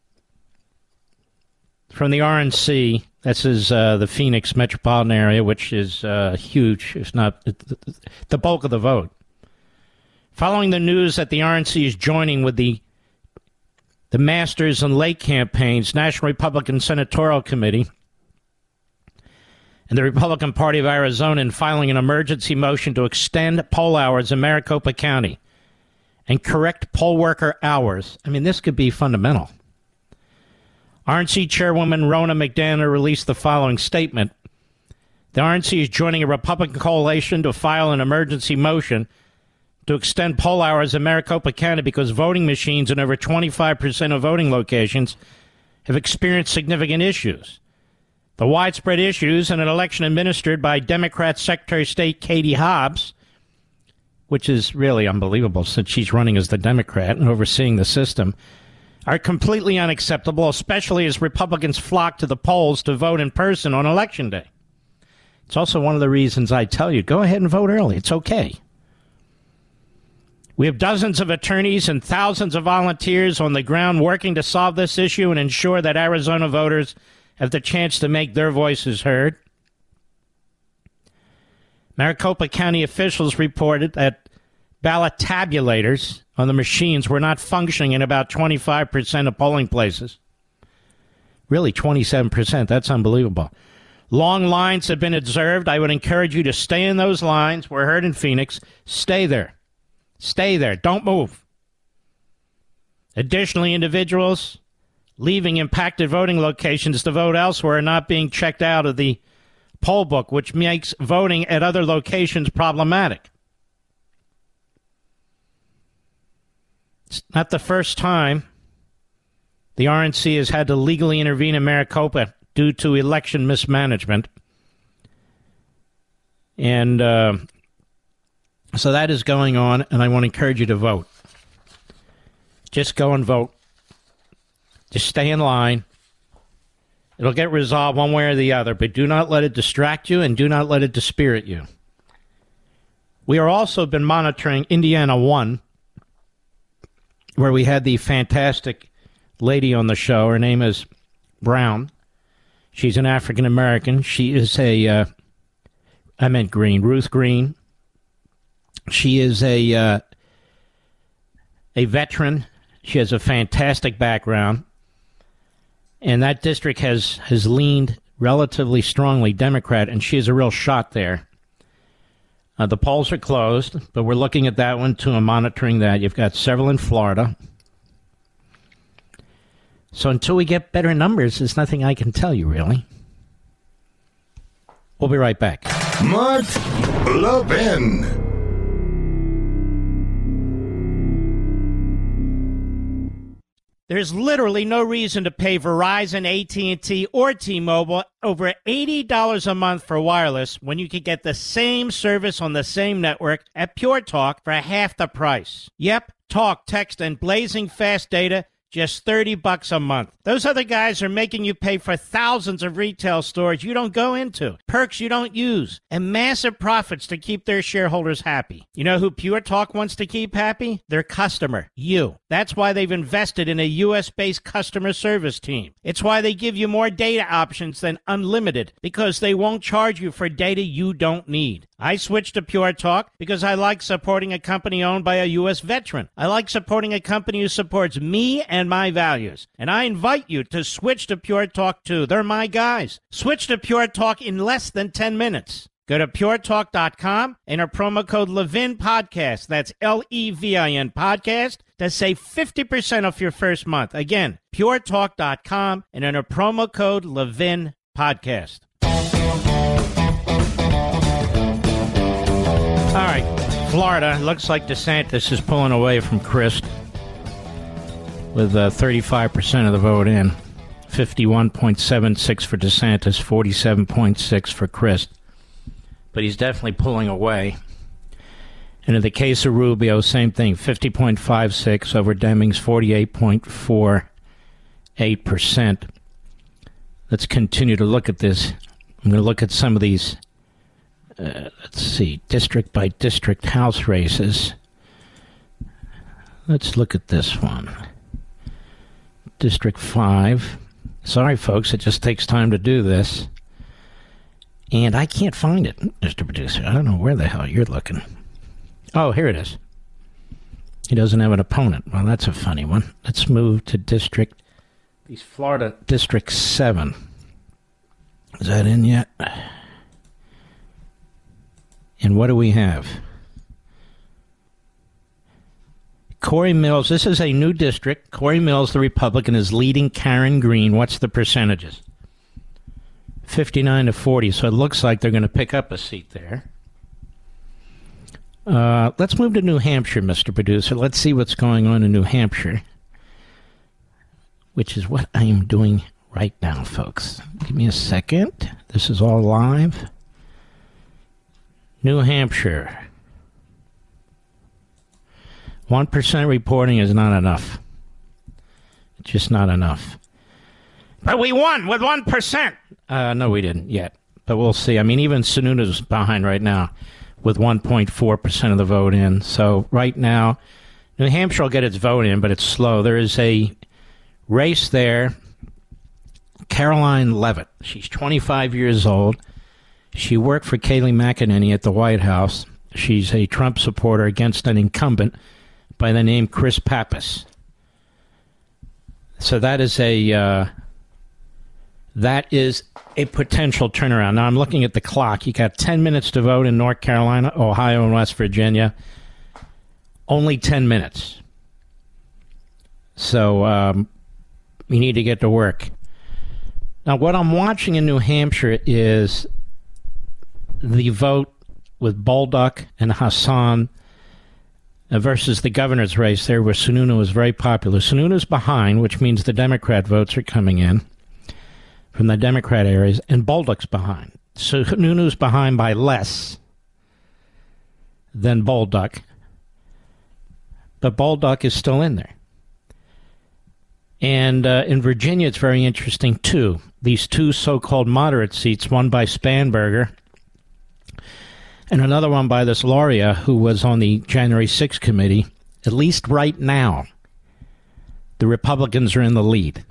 from the R N C, this is uh, the Phoenix metropolitan area, which is uh, huge, if not the bulk of the vote. Following the news that the R N C is joining with the the Masters and Lake campaigns, National Republican Senatorial Committee, and the Republican Party of Arizona in filing an emergency motion to extend poll hours in Maricopa County and correct poll worker hours. I mean, this could be fundamental. R N C Chairwoman Ronna McDaniel released the following statement. The R N C is joining a Republican coalition to file an emergency motion to extend poll hours in Maricopa County because voting machines in over twenty-five percent of voting locations have experienced significant issues. The widespread issues in an election administered by Democrat Secretary of State Katie Hobbs which is really unbelievable since she's running as the Democrat and overseeing the system, are completely unacceptable, especially as Republicans flock to the polls to vote in person on Election Day. It's also one of the reasons I tell you, go ahead and vote early. It's okay. We have dozens of attorneys and thousands of volunteers on the ground working to solve this issue and ensure that Arizona voters have the chance to make their voices heard. Maricopa County officials reported that ballot tabulators on the machines were not functioning in about twenty-five percent of polling places. Really, twenty-seven percent. That's unbelievable. Long lines have been observed. I would encourage you to stay in those lines. We're heard in Phoenix. Stay there. Stay there. Don't move. Additionally, individuals leaving impacted voting locations to vote elsewhere are not being checked out of the poll book, which makes voting at other locations problematic. It's not the first time the R N C has had to legally intervene in Maricopa due to election mismanagement. And uh, so that is going on, and I want to encourage you to vote. Just go and vote. Just stay in line. It'll get resolved one way or the other, but do not let it distract you and do not let it dispirit you. We are also been monitoring Indiana one, where we had the fantastic lady on the show. Her name is Brown. She's an African-American. She is a, uh, I meant Green, Ruth Green. She is a, uh, a veteran. She has a fantastic background. And that district has, has leaned relatively strongly Democrat, and she is a real shot there. Uh, the polls are closed, but we're looking at that one, too, and monitoring that. You've got several in Florida. So until we get better numbers, there's nothing I can tell you, really. We'll be right back. Mark Levin. There's literally no reason to pay Verizon, A T and T, or T-Mobile over eighty dollars a month for wireless when you can get the same service on the same network at Pure Talk for half the price. Yep, talk, text, and blazing fast data, just thirty bucks a month. Those other guys are making you pay for thousands of retail stores you don't go into, perks you don't use, and massive profits to keep their shareholders happy. You know who Pure Talk wants to keep happy? Their customer, you. That's why they've invested in a U S-based customer service team. It's why they give you more data options than unlimited, because they won't charge you for data you don't need. I switched to Pure Talk because I like supporting a company owned by a U S veteran. I like supporting a company who supports me and my values. And I invite you to switch to Pure Talk too. They're my guys. Switch to Pure Talk in less than ten minutes. Go to pure talk dot com and enter promo code Levin Podcast. That's L E V I N Podcast to save fifty percent off your first month. Again, pure talk dot com and enter promo code Levin Podcast. All right, Florida. Looks like DeSantis is pulling away from Crist with uh, thirty-five percent of the vote in. fifty-one point seven six for DeSantis, forty-seven point six for Crist. But he's definitely pulling away. And in the case of Rubio, same thing, fifty point five six over Demings, forty-eight point four eight percent. Let's continue to look at this. I'm going to look at some of these, uh, let's see, district by district House races. Let's look at this one. District five. Sorry, folks, it just takes time to do this. And I can't find it, Mister Producer. I don't know where the hell you're looking. Oh, here it is. He doesn't have an opponent. Well, that's a funny one. Let's move to District... These Florida District seven. Is that in yet? And what do we have? Corey Mills. This is a new district. Corey Mills, the Republican, is leading Karen Green. What's the percentages? fifty-nine to forty, so it looks like they're going to pick up a seat there. Uh, let's move to New Hampshire, Mister Producer. Let's see what's going on in New Hampshire, which is what I am doing right now, folks. Give me a second. This is all live. New Hampshire. one percent reporting is not enough. It's just not enough. But we won with one percent. Uh, no, we didn't yet. But we'll see. I mean, even Sununu's behind right now with one point four percent of the vote in. So right now, New Hampshire will get its vote in, but it's slow. There is a race there. Caroline Leavitt. She's twenty-five years old. She worked for Kayleigh McEnany at the White House. She's a Trump supporter against an incumbent by the name Chris Pappas. So that is a uh, that is a potential turnaround. Now I'm looking at the clock. You got ten minutes to vote in North Carolina, Ohio, and West Virginia. Only ten minutes. So um, we need to get to work. Now, what I'm watching in New Hampshire is the vote with Bolduc and Hassan versus the governor's race there, where Sununu was very popular. Sununu's behind, which means the Democrat votes are coming in from the Democrat areas, and Bolduc's behind. Sununu's behind by less than Bolduc, but Bolduc is still in there. And uh, in Virginia, it's very interesting, too. These two so-called moderate seats, one by Spanberger and another one by this Lauria, who was on the January sixth committee. At least right now, the Republicans are in the lead.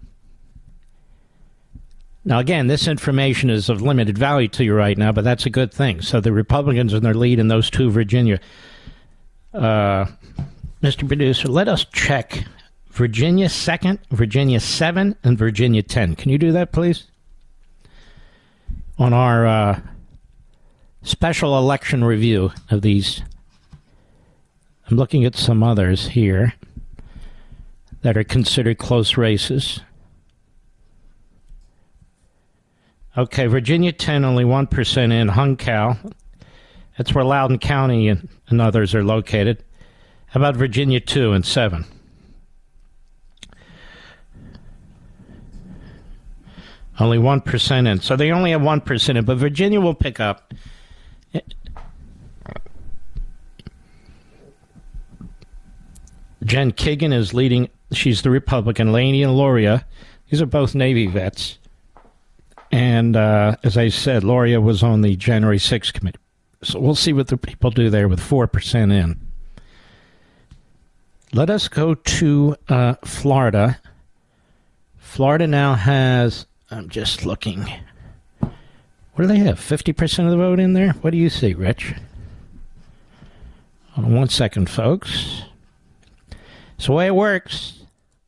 Now, again, this information is of limited value to you right now, but that's a good thing. So the Republicans are in their lead in those two Virginia. Uh, Mister Producer, let us check Virginia second, Virginia seven, and Virginia ten. Can you do that, please? On our uh, special election review of these. I'm looking at some others here that are considered close races. Okay, Virginia ten, only one percent in. Huncal. That's where Loudoun County and, and others are located. How about Virginia two and seven? Only one percent in. So they only have one percent in, but Virginia will pick up. Jen Kagan is leading. She's the Republican. Laney and Lauria. These are both Navy vets. And uh, as I said, Lauria was on the January sixth committee. So we'll see what the people do there with four percent in. Let us go to uh, Florida. Florida now has... I'm just looking. What do they have? fifty percent of the vote in there? What do you see, Rich? Hold on one second, folks. It's the way it works.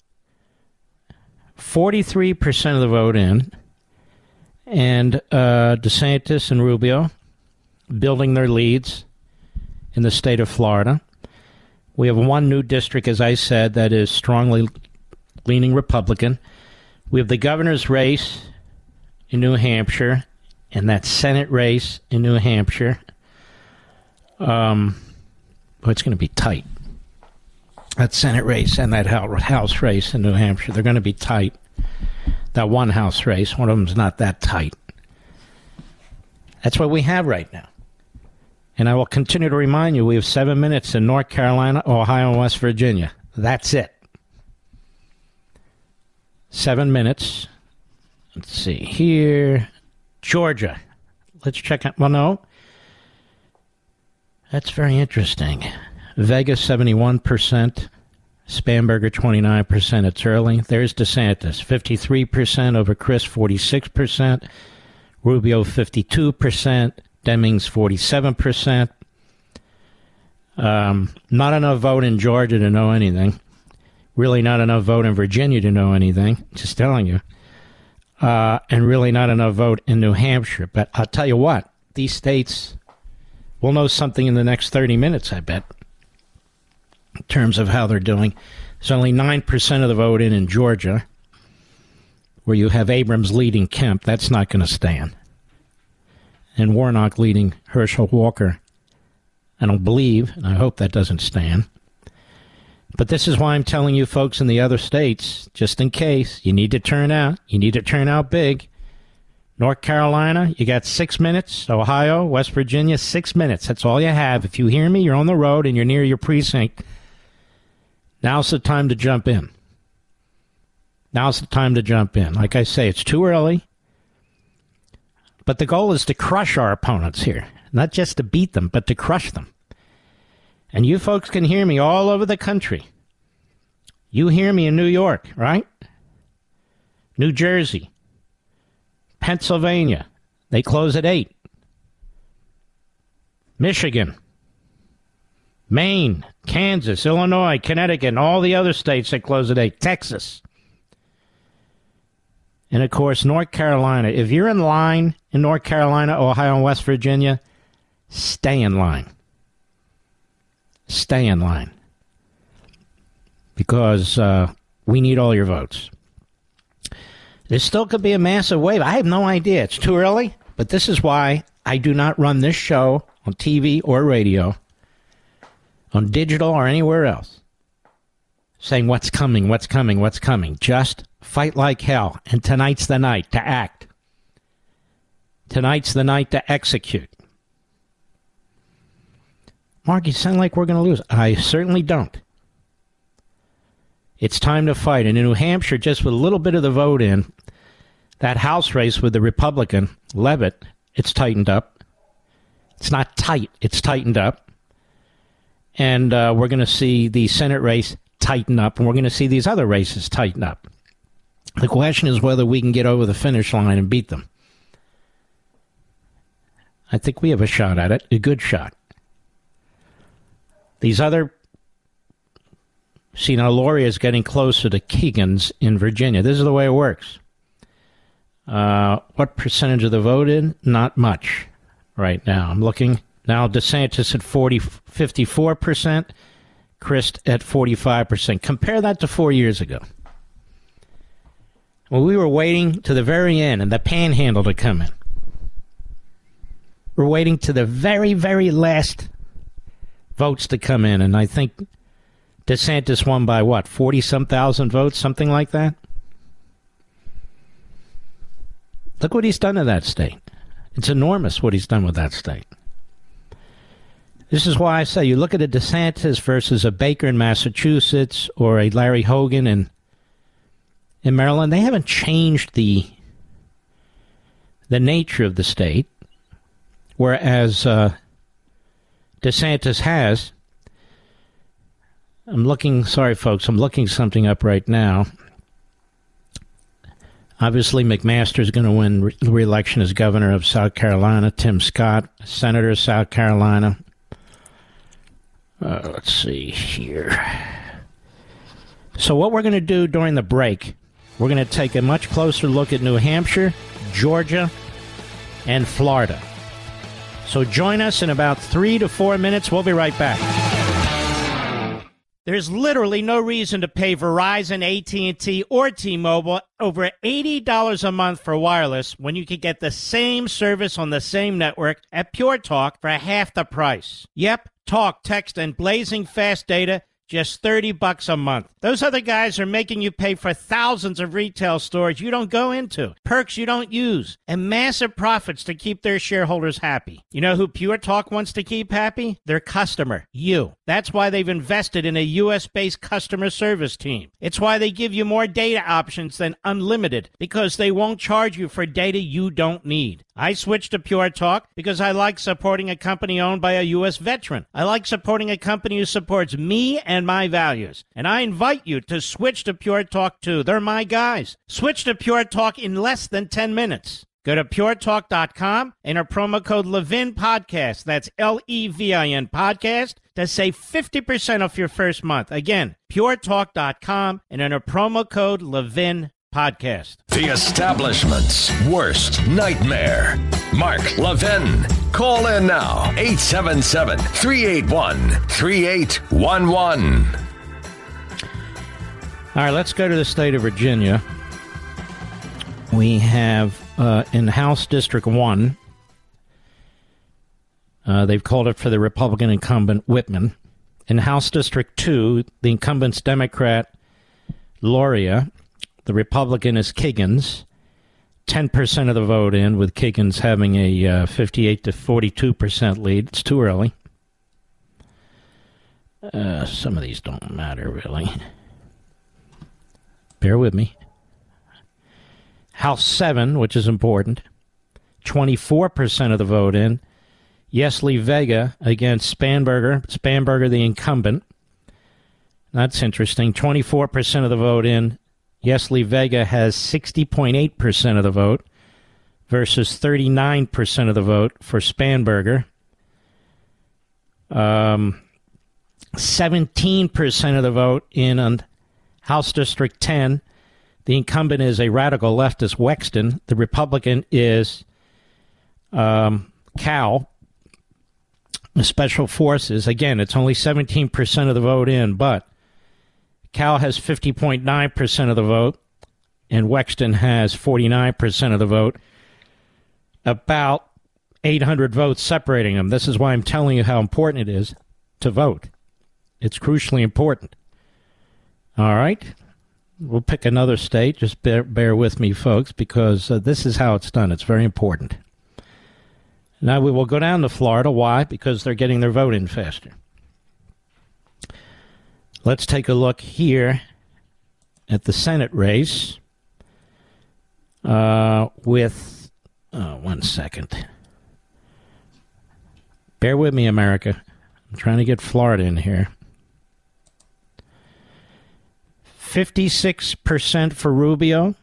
forty-three percent of the vote in. And uh, DeSantis and Rubio building their leads in the state of Florida. We have one new district, as I said, that is strongly leaning Republican. We have the governor's race in New Hampshire and that Senate race in New Hampshire. Um, oh, it's going to be tight. That Senate race and that House race in New Hampshire, they're going to be tight. That one House race, one of them's not that tight. That's what we have right now. And I will continue to remind you, we have seven minutes in North Carolina, Ohio, and West Virginia. That's it. Seven minutes. Let's see here. Georgia. Let's check out. Well, no. That's very interesting. Vegas, seventy-one percent. Spanberger, twenty-nine percent. It's early. There's DeSantis, fifty-three percent over Chris, forty-six percent. Rubio, fifty-two percent. Demings, forty-seven percent. Um, not enough vote in Georgia to know anything. Really not enough vote in Virginia to know anything. Just telling you. Uh, and really not enough vote in New Hampshire. But I'll tell you what. These states will know something in the next thirty minutes, I bet. In terms of how they're doing. There's only nine percent of the vote in in Georgia, where you have Abrams leading Kemp. That's not going to stand. And Warnock leading Herschel Walker. I don't believe, and I hope that doesn't stand. But this is why I'm telling you folks in the other states, just in case, you need to turn out. You need to turn out big. North Carolina, you got six minutes. Ohio, West Virginia, six minutes. That's all you have. If you hear me, you're on the road and you're near your precinct. Now's the time to jump in. Now's the time to jump in. Like I say, it's too early. But the goal is to crush our opponents here. Not just to beat them, but to crush them. And you folks can hear me all over the country. You hear me in New York, right? New Jersey. Pennsylvania. They close at eight. Michigan. Maine. Kansas. Illinois. Connecticut. And all the other states that close at eight. Texas. And, of course, North Carolina. If you're in line in North Carolina, Ohio, and West Virginia, stay in line. Stay in line. Because uh, we need all your votes. There still could be a massive wave. I have no idea. It's too early. But this is why I do not run this show on T V or radio, on digital or anywhere else, saying what's coming, what's coming, what's coming. Just fight like hell. And tonight's the night to act. Tonight's the night to execute. Mark, you sound like we're going to lose. I certainly don't. It's time to fight. And in New Hampshire, just with a little bit of the vote in, that House race with the Republican, Leavitt, it's tightened up. It's not tight. It's tightened up. And uh, we're going to see the Senate race tighten up, and we're going to see these other races tighten up. The question is whether we can get over the finish line and beat them. I think we have a shot at it, a good shot. These other... See, now Lauria is getting closer to Keegan's in Virginia. This is the way it works. Uh, what percentage of the vote in? Not much right now. I'm looking. Now DeSantis at forty, fifty-four percent. Crist at forty-five percent. Compare that to four years ago. When we were waiting to the very end and the panhandle to come in. We're waiting to the very, very last votes to come in. And I think DeSantis won by what, forty-some thousand votes, something like that? Look what he's done to that state. It's enormous what he's done with that state. This is why I say you look at a DeSantis versus a Baker in Massachusetts or a Larry Hogan in, in Maryland. They haven't changed the, the nature of the state, whereas uh, DeSantis has. I'm looking, sorry folks, I'm looking something up right now. Obviously, McMaster is going to win re- re-election as governor of South Carolina. Tim Scott, senator of South Carolina. Uh, let's see here. So what we're going to do during the break, we're going to take a much closer look at New Hampshire, Georgia, and Florida. So join us in about three to four minutes. We'll be right back. There's literally no reason to pay Verizon, A T and T, or T-Mobile over eighty dollars a month for wireless when you could get the same service on the same network at Pure Talk for half the price. Yep, talk, text, and blazing fast data, just thirty bucks a month. Those other guys are making you pay for thousands of retail stores you don't go into, perks you don't use, and massive profits to keep their shareholders happy. You know who Pure Talk wants to keep happy? Their customer, you. That's why they've invested in a U S-based customer service team. It's why they give you more data options than unlimited, because they won't charge you for data you don't need. I switched to Pure Talk because I like supporting a company owned by a U S veteran. I like supporting a company who supports me and my values. And I invite you to switch to Pure Talk too. They're my guys. Switch to Pure Talk in less than ten minutes. Go to pure talk dot com, enter promo code Levin Podcast. That's L E V I N Podcast to save fifty percent off your first month. Again, pure talk dot com and enter promo code Levin Podcast. The establishment's worst nightmare. Mark Levin. Call in now. eight seven seven, three eight one, three eight one one. All right, let's go to the state of Virginia. We have uh, in House District one, uh, they've called it for the Republican incumbent Whitman. In House District two, the incumbent's Democrat Lauria. The Republican is Kiggins. ten percent of the vote in, with Kiggins having a uh, fifty-eight to forty-two percent lead. It's too early. Uh, some of these don't matter, really. Bear with me. House seven, which is important, twenty-four percent of the vote in. Yesli Vega against Spanberger. Spanberger, the incumbent. That's interesting. twenty-four percent of the vote in. Yesli Vega has sixty point eight percent of the vote versus thirty-nine percent of the vote for Spanberger. Um, seventeen percent of the vote in on House District ten. The incumbent is a radical leftist, Wexton. The Republican is um, Cal, the Special Forces. Again, it's only seventeen percent of the vote in, but Cal has fifty point nine percent of the vote, and Wexton has forty-nine percent of the vote. About eight hundred votes separating them. This is why I'm telling you how important it is to vote. It's crucially important. All right? We'll pick another state. Just bear, bear with me, folks, because uh, this is how it's done. It's very important. Now we will go down to Florida. Why? Because they're getting their vote in faster. Let's take a look here at the Senate race uh, with, oh, one second. Bear with me, America. I'm trying to get Florida in here. fifty-six percent for Rubio.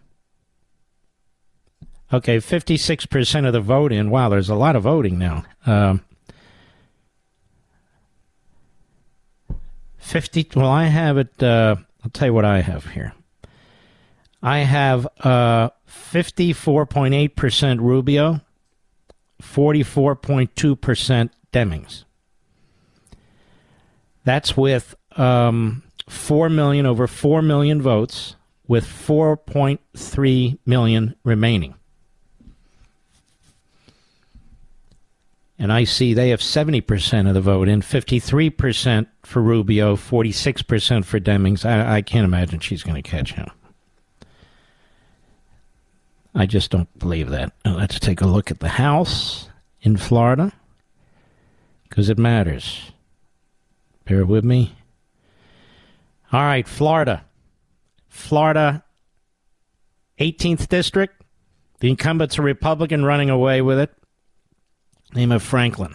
Okay, fifty-six percent of the vote in. Wow, there's a lot of voting now. Um, fifty. Well, I have it. Uh, I'll tell you what I have here. I have uh, fifty-four point eight percent Rubio, forty-four point two percent Demings. That's with um, four million, over four million votes, with four point three million remaining. And I see they have seventy percent of the vote in, fifty-three percent for Rubio, forty-six percent for Demings. I, I can't imagine she's going to catch him. I just don't believe that. Now, let's take a look at the House in Florida, because it matters. Bear with me. All right, Florida. Florida, eighteenth District. The incumbent's a Republican running away with it. Name of Franklin.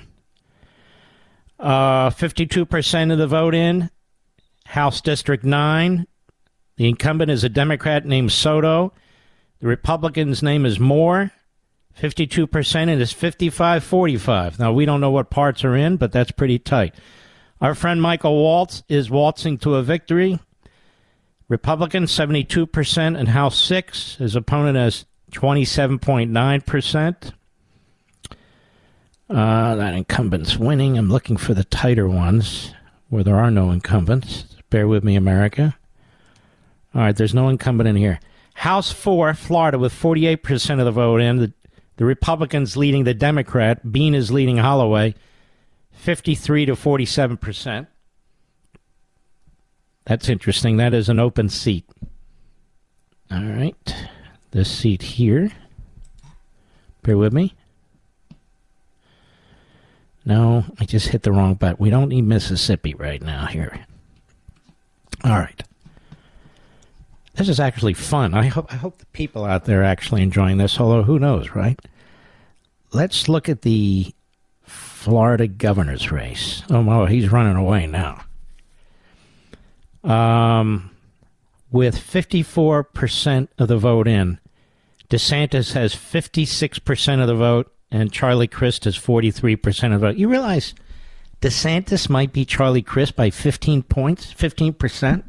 Uh, fifty-two percent of the vote in. House District nine. The incumbent is a Democrat named Soto. The Republican's name is Moore. fifty-two percent. It is fifty-five forty-five. Now, we don't know what parts are in, but that's pretty tight. Our friend Michael Waltz is waltzing to a victory. Republican, seventy-two percent. And House six. His opponent has twenty-seven point nine percent. Uh, that incumbent's winning. I'm looking for the tighter ones where there are no incumbents. Bear with me, America. All right, there's no incumbent in here. House four, Florida, with forty-eight percent of the vote in. The, the Republicans leading the Democrat. Bean is leading Holloway, fifty-three to forty-seven percent. That's interesting. That is an open seat. All right. This seat here. Bear with me. No, I just hit the wrong button. We don't need Mississippi right now here. All right. This is actually fun. I hope I hope the people out there are actually enjoying this, although who knows, right? Let's look at the Florida governor's race. Oh, no, he's running away now. Um, with fifty-four percent of the vote in, DeSantis has fifty-six percent of the vote, and Charlie Crist has forty-three percent of the vote. You realize DeSantis might beat Charlie Crist by fifteen points, fifteen percent?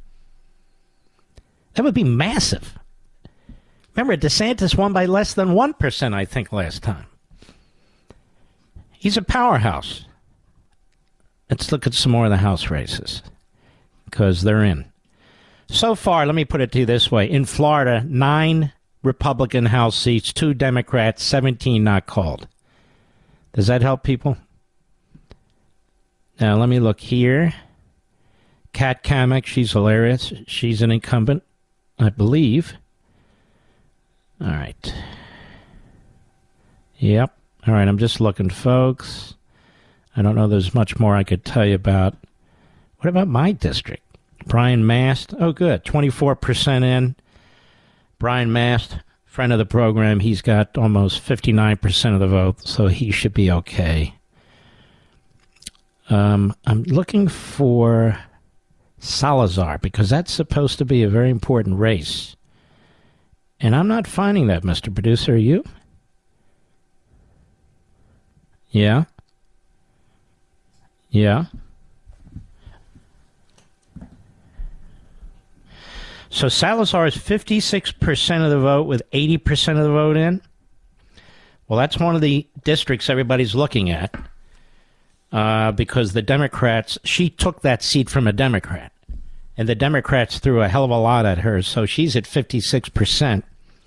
That would be massive. Remember, DeSantis won by less than one percent, I think, last time. He's a powerhouse. Let's look at some more of the House races, because they're in. So far, let me put it to you this way. In Florida, nine Republican House seats, two Democrats, seventeen not called. Does that help people? Now, let me look here. Kat Kamek, she's hilarious. She's an incumbent, I believe. All right. Yep. All right, I'm just looking, folks. I don't know there's much more I could tell you about What about my district? Brian Mast. Oh, good. twenty-four percent in. Brian Mast, friend of the program, he's got almost fifty-nine percent of the vote, so he should be okay. Um, I'm looking for Salazar, because that's supposed to be a very important race. And I'm not finding that, Mister Producer. Are you? Yeah? Yeah? So Salazar is fifty-six percent of the vote with eighty percent of the vote in. Well, that's one of the districts everybody's looking at uh, because the Democrats, she took that seat from a Democrat, and the Democrats threw a hell of a lot at her, so she's at fifty-six percent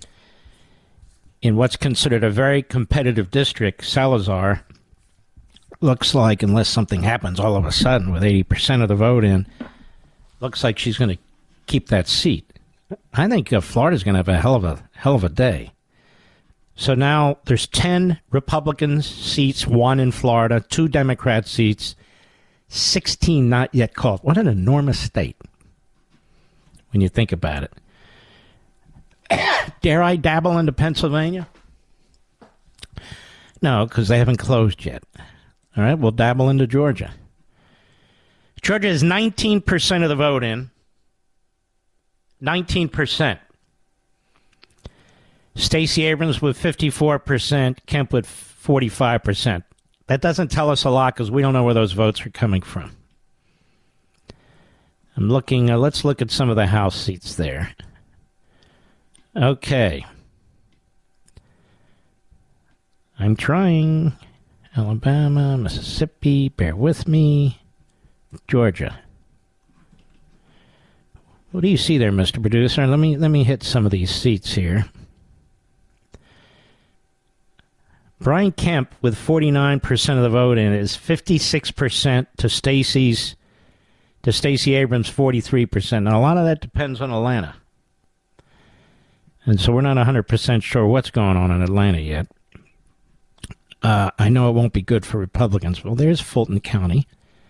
in what's considered a very competitive district. Salazar looks like, unless something happens all of a sudden with eighty percent of the vote in, looks like she's going to keep that seat. I think uh, Florida's going to have a hell of a hell of a day. So now there's ten Republican seats, one in Florida, two Democrat seats, sixteen not yet called. What an enormous state when you think about it. Dare I dabble into Pennsylvania? No, because they haven't closed yet. All right, we'll dabble into Georgia. Georgia has nineteen percent of the vote in. nineteen percent. Stacey Abrams with fifty-four percent, Kemp with forty-five percent. That doesn't tell us a lot because we don't know where those votes are coming from. I'm looking, uh, let's look at some of the House seats there. Okay. I'm trying. Alabama, Mississippi, bear with me. Georgia. What do you see there, Mister Producer? Let me let me hit some of these seats here. Brian Kemp with forty-nine percent of the vote in is fifty-six percent to Stacey's to Stacey Abrams forty-three percent. Now a lot of that depends on Atlanta. And so we're not one hundred percent sure what's going on in Atlanta yet. Uh, I know it won't be good for Republicans. Well, there's Fulton County.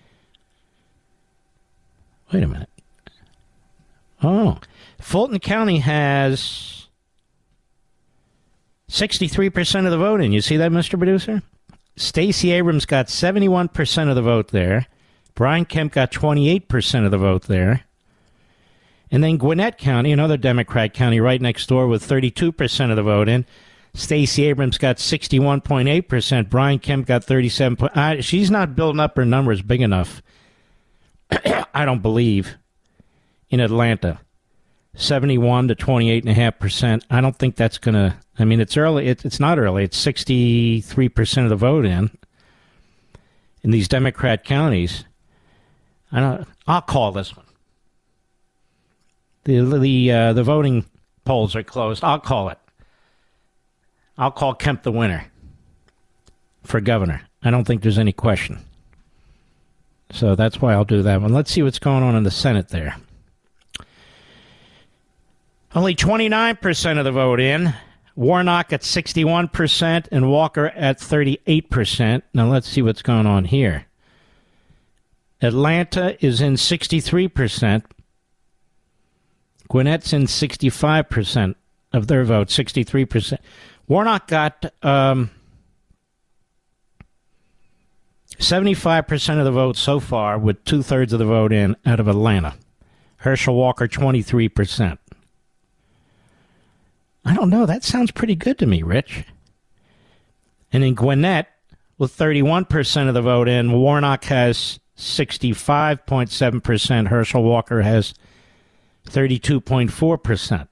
Wait a minute. Oh, Fulton County has sixty-three percent of the vote in. You see that, Mister Producer? Stacey Abrams got seventy-one percent of the vote there. Brian Kemp got twenty-eight percent of the vote there. And then Gwinnett County, another Democrat county right next door with thirty-two percent of the vote in. Stacey Abrams got sixty-one point eight percent. Brian Kemp got thirty-seven percent. Uh, she's not building up her numbers big enough, I don't believe, in Atlanta. seventy-one to twenty-eight point five percent. I don't think that's going to... I mean, it's early. It, it's not early. It's sixty-three percent of the vote in. In these Democrat counties. I don't, I'll call this one. The, the, uh, the voting polls are closed. I'll call it. I'll call Kemp the winner for governor. I don't think there's any question. So that's why I'll do that one. Let's see what's going on in the Senate there. Only twenty-nine percent of the vote in. Warnock at sixty-one percent and Walker at thirty-eight percent. Now let's see what's going on here. Atlanta is in sixty-three percent. Gwinnett's in sixty-five percent of their vote, sixty-three percent. Warnock got um, seventy-five percent of the vote so far, with two-thirds of the vote in out of Atlanta. Herschel Walker, twenty-three percent. I don't know. That sounds pretty good to me, Rich. And in Gwinnett, with thirty-one percent of the vote in, Warnock has sixty-five point seven percent. Herschel Walker has thirty-two point four percent.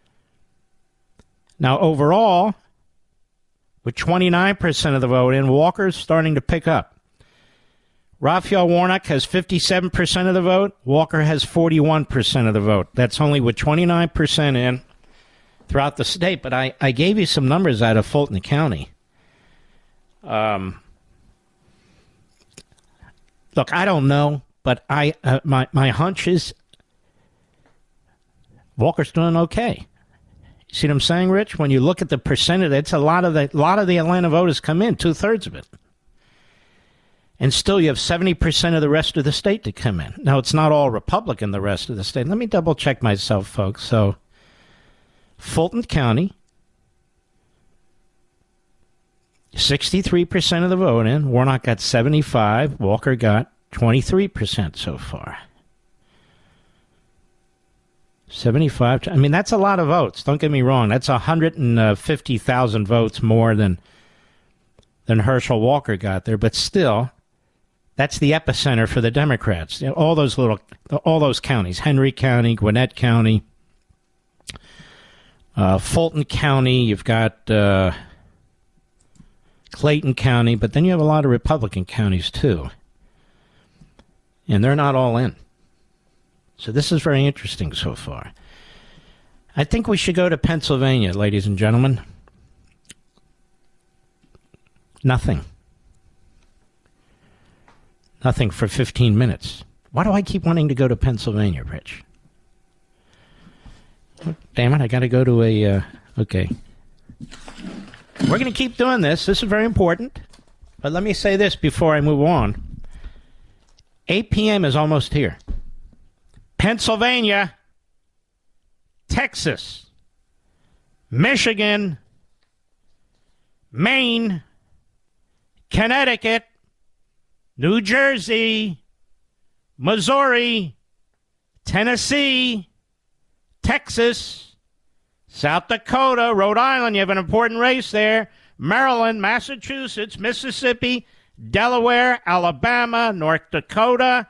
Now, overall, with twenty-nine percent of the vote in, Walker's starting to pick up. Raphael Warnock has fifty-seven percent of the vote. Walker has forty-one percent of the vote. That's only with twenty-nine percent in throughout the state. But I, I gave you some numbers out of Fulton County. Um, look, I don't know, but I uh, my, my hunch is Walker's doing okay. See what I'm saying, Rich? When you look at the percentage, it's a lot of the lot of the Atlanta voters come in, two thirds of it. And still you have seventy percent of the rest of the state to come in. Now, it's not all Republican, the rest of the state. Let me double check myself, folks. So, Fulton County, sixty-three percent of the vote in. Warnock got seventy-five. Walker got twenty-three percent so far. seventy-five. I mean, that's a lot of votes. Don't get me wrong. That's one hundred fifty thousand votes more than, than Herschel Walker got there. But still, that's the epicenter for the Democrats. You know, all those little, all those counties, Henry County, Gwinnett County, uh, Fulton County, you've got uh, Clayton County, but then you have a lot of Republican counties too. And they're not all in. So this is very interesting so far. I think we should go to Pennsylvania, ladies and gentlemen. Nothing. Nothing for fifteen minutes. Why do I keep wanting to go to Pennsylvania, Rich? Oh, damn it, I got to go to a... Uh, okay. We're going to keep doing this. This is very important. But let me say this before I move on. eight p.m. is almost here. Pennsylvania, Texas, Michigan, Maine, Connecticut, New Jersey, Missouri, Tennessee, Texas, South Dakota, Rhode Island. You have an important race there. Maryland, Massachusetts, Mississippi, Delaware, Alabama, North Dakota.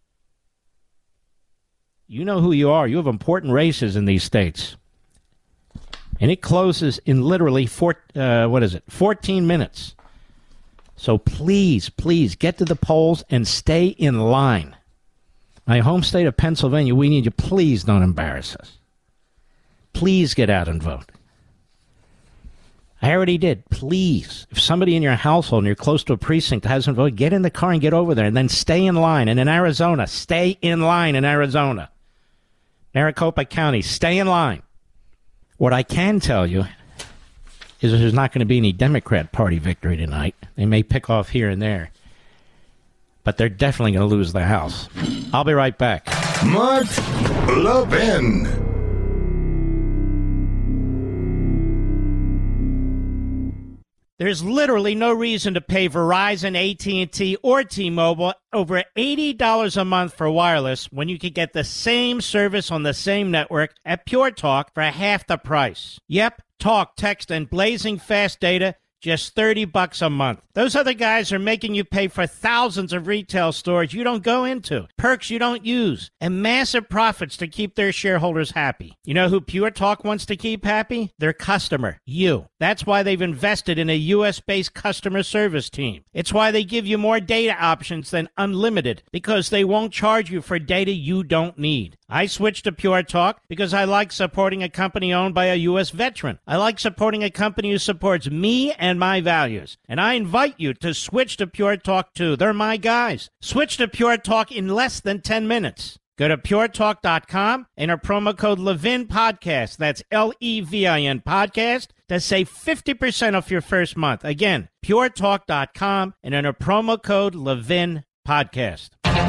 You know who you are. You have important races in these states. And it closes in literally, four, uh, what is it, fourteen minutes. So please, please get to the polls and stay in line. My home state of Pennsylvania, we need you. Please don't embarrass us. Please get out and vote. I already did. Please. If somebody in your household and you're close to a precinct that hasn't voted, get in the car and get over there and then stay in line. And in Arizona, stay in line in Arizona. Maricopa County, stay in line. What I can tell you is there's not going to be any Democrat Party victory tonight. They may pick off here and there, but they're definitely going to lose the House. I'll be right back. Mark Levin. There's literally no reason to pay Verizon, A T and T, or T-Mobile over eighty dollars a month for wireless when you could get the same service on the same network at Pure Talk for half the price. Yep, talk, text, and blazing fast data, just thirty bucks a month. Those other guys are making you pay for thousands of retail stores you don't go into, perks you don't use, and massive profits to keep their shareholders happy. You know who Pure Talk wants to keep happy? Their customer, you. That's why they've invested in a U S-based customer service team. It's why they give you more data options than unlimited, because they won't charge you for data you don't need. I switched to Pure Talk because I like supporting a company owned by a U S veteran. I like supporting a company who supports me and my values. And I invite you to switch to Pure Talk too. They're my guys. Switch to Pure Talk in less than ten minutes. Go to pure talk dot com and enter promo code Levin Podcast. That's L E V I N Podcast to save fifty percent off your first month. Again, pure talk dot com and enter promo code Levin Podcast.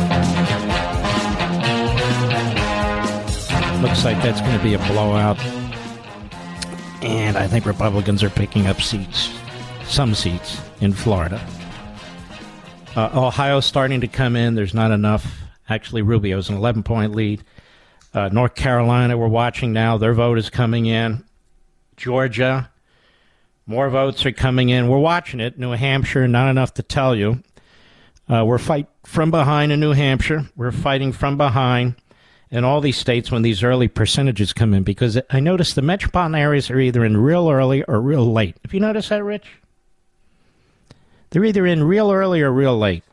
Looks like that's going to be a blowout. And I think Republicans are picking up seats, some seats in Florida. Uh, Ohio's starting to come in. There's not enough. Actually, Rubio's an eleven-point lead. Uh, North Carolina, we're watching now. Their vote is coming in. Georgia, more votes are coming in. We're watching it. New Hampshire, not enough to tell you. Uh, we're fight from behind in New Hampshire. We're fighting from behind in all these states when these early percentages come in, because I notice the metropolitan areas are either in real early or real late. Have you noticed that, Rich? They're either in real early or real late.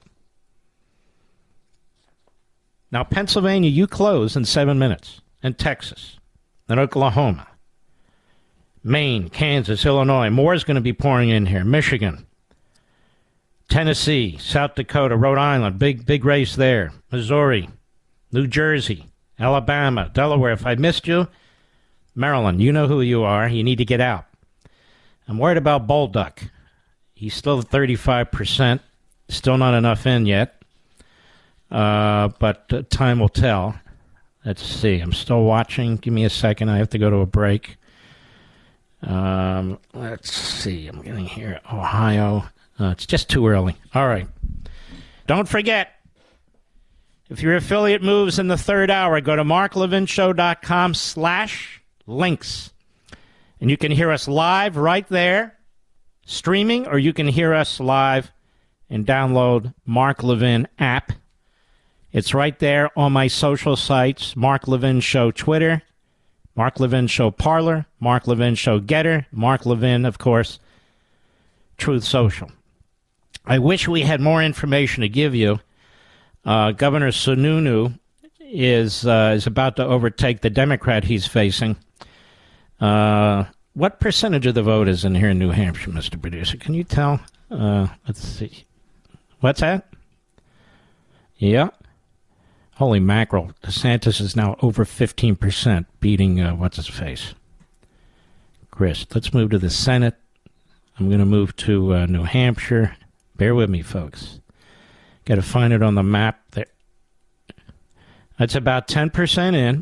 Now, Pennsylvania, you close in seven minutes. And Texas. And Oklahoma. Maine, Kansas, Illinois. More is going to be pouring in here. Michigan. Tennessee, South Dakota, Rhode Island. Big, big race there. Missouri. New Jersey. Alabama. Delaware. If I missed you, Maryland, you know who you are. You need to get out. I'm worried about Bolduc. He's still at thirty-five percent. Still not enough in yet, uh, but uh, time will tell. Let's see. I'm still watching. Give me a second. I have to go to a break. Um, let's see. I'm getting here. Ohio. Uh, it's just too early. All right. Don't forget, if your affiliate moves in the third hour, go to marklevinshow.com slash links. And you can hear us live right there, streaming, or you can hear us live and download Mark Levin app. It's right there on my social sites, Mark Levin Show Twitter, Mark Levin Show Parler, Mark Levin Show Getter, Mark Levin, of course, Truth Social. I wish we had more information to give you. Uh, Governor Sununu is uh, is about to overtake the Democrat he's facing. Uh, what percentage of the vote is in here in New Hampshire, Mister Producer? Can you tell? Uh, let's see. What's that? Yeah. Holy mackerel. DeSantis is now over fifteen percent, beating, uh, what's his face? Chris. Let's move to the Senate. I'm going to move to uh, New Hampshire. Bear with me, folks. Got to find it on the map there. That's about ten percent in.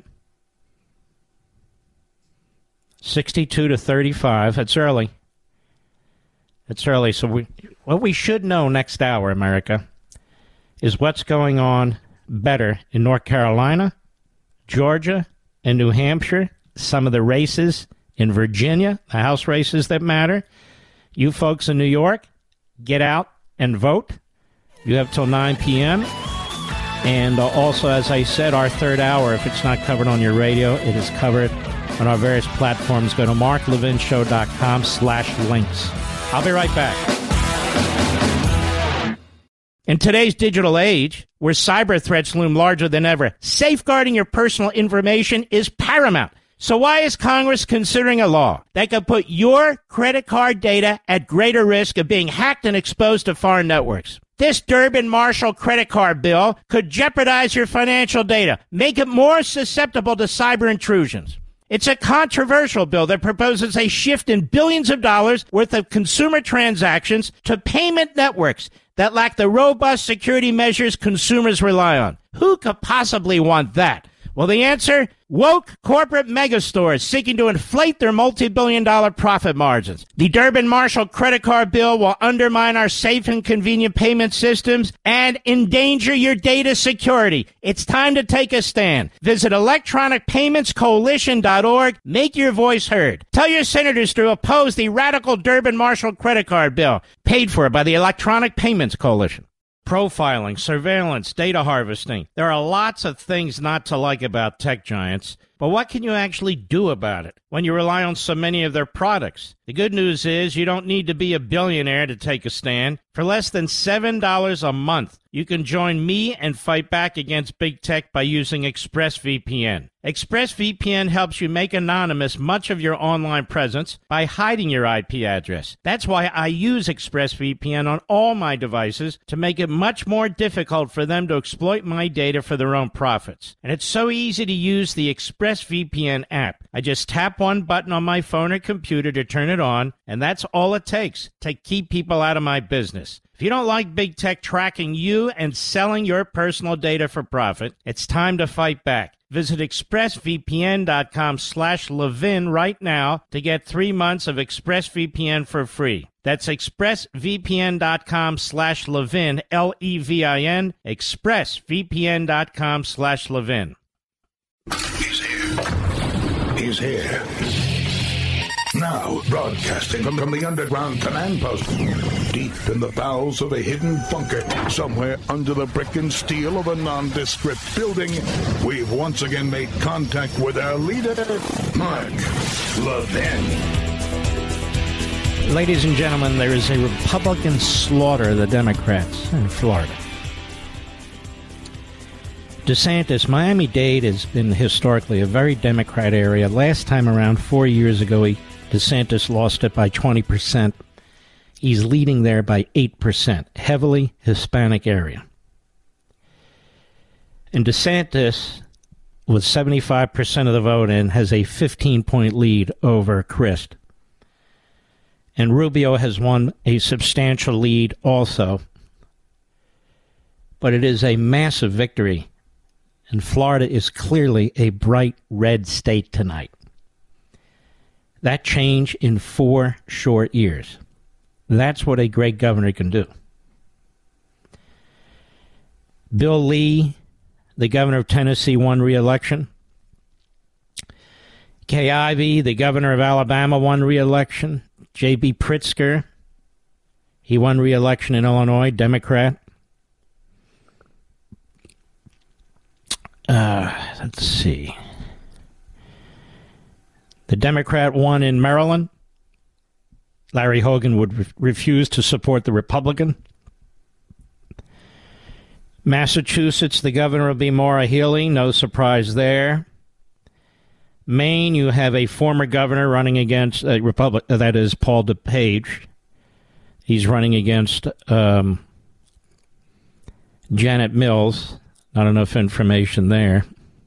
sixty-two to thirty-five. That's early. It's early. So we, what we should know next hour, America, is what's going on better in North Carolina, Georgia, and New Hampshire. Some of the races in Virginia, the House races that matter. You folks in New York, get out and vote. You have till nine p.m. And uh, also, as I said, our third hour, if it's not covered on your radio, it is covered on our various platforms. Go to marklevinshow.com slash links. I'll be right back. In today's digital age, where cyber threats loom larger than ever, safeguarding your personal information is paramount. So why is Congress considering a law that could put your credit card data at greater risk of being hacked and exposed to foreign networks? This Durbin-Marshall credit card bill could jeopardize your financial data, make it more susceptible to cyber intrusions. It's a controversial bill that proposes a shift in billions of dollars worth of consumer transactions to payment networks that lack the robust security measures consumers rely on. Who could possibly want that? Well, the answer? Woke corporate megastores seeking to inflate their multi-billion dollar profit margins. The Durbin-Marshall credit card bill will undermine our safe and convenient payment systems and endanger your data security. It's time to take a stand. Visit electronic payments coalition dot org. Make your voice heard. Tell your senators to oppose the radical Durbin-Marshall credit card bill, paid for by the Electronic Payments Coalition. Profiling, surveillance, data harvesting. There are lots of things not to like about tech giants, but what can you actually do about it when you rely on so many of their products? The good news is you don't need to be a billionaire to take a stand. For less than seven dollars a month, you can join me and fight back against big tech by using ExpressVPN. ExpressVPN helps you make anonymous much of your online presence by hiding your I P address. That's why I use ExpressVPN on all my devices to make it much more difficult for them to exploit my data for their own profits. And it's so easy to use the ExpressVPN app. I just tap one button on my phone or computer to turn it on, and that's all it takes to keep people out of my business. If you don't like big tech tracking you and selling your personal data for profit, it's time to fight back. Visit expressvpn.com slash Levin right now to get three months of ExpressVPN for free. That's expressvpn.com slash Levin, L E V I N, expressvpn.com slash Levin. He's here. He's here. Now, broadcasting from, from the underground command post, deep in the bowels of a hidden bunker, somewhere under the brick and steel of a nondescript building, we've once again made contact with our leader, Mark Levin. Ladies and gentlemen, there is a Republican slaughter of the Democrats in Florida. DeSantis, Miami-Dade has been historically a very Democrat area. Last time around, four years ago, he, DeSantis lost it by twenty percent. He's leading there by eight percent. Heavily Hispanic area. And DeSantis, with seventy-five percent of the vote in, has a fifteen-point lead over Crist. And Rubio has won a substantial lead also. but it is a massive victory. And Florida is clearly a bright red state tonight. That change in four short years. That's what a great governor can do. Bill Lee, the governor of Tennessee, won re-election. Kay Ivey, the governor of Alabama, won re-election. J B. Pritzker, he won re-election in Illinois, Democrat. Uh, let's see. The Democrat won in Maryland. Larry Hogan would re- refuse to support the Republican. Massachusetts, the governor will be Maura Healey. No surprise there. Maine, you have a former governor running against a Republic. That is Paul DePage. He's running against um, Janet Mills. Not enough information there.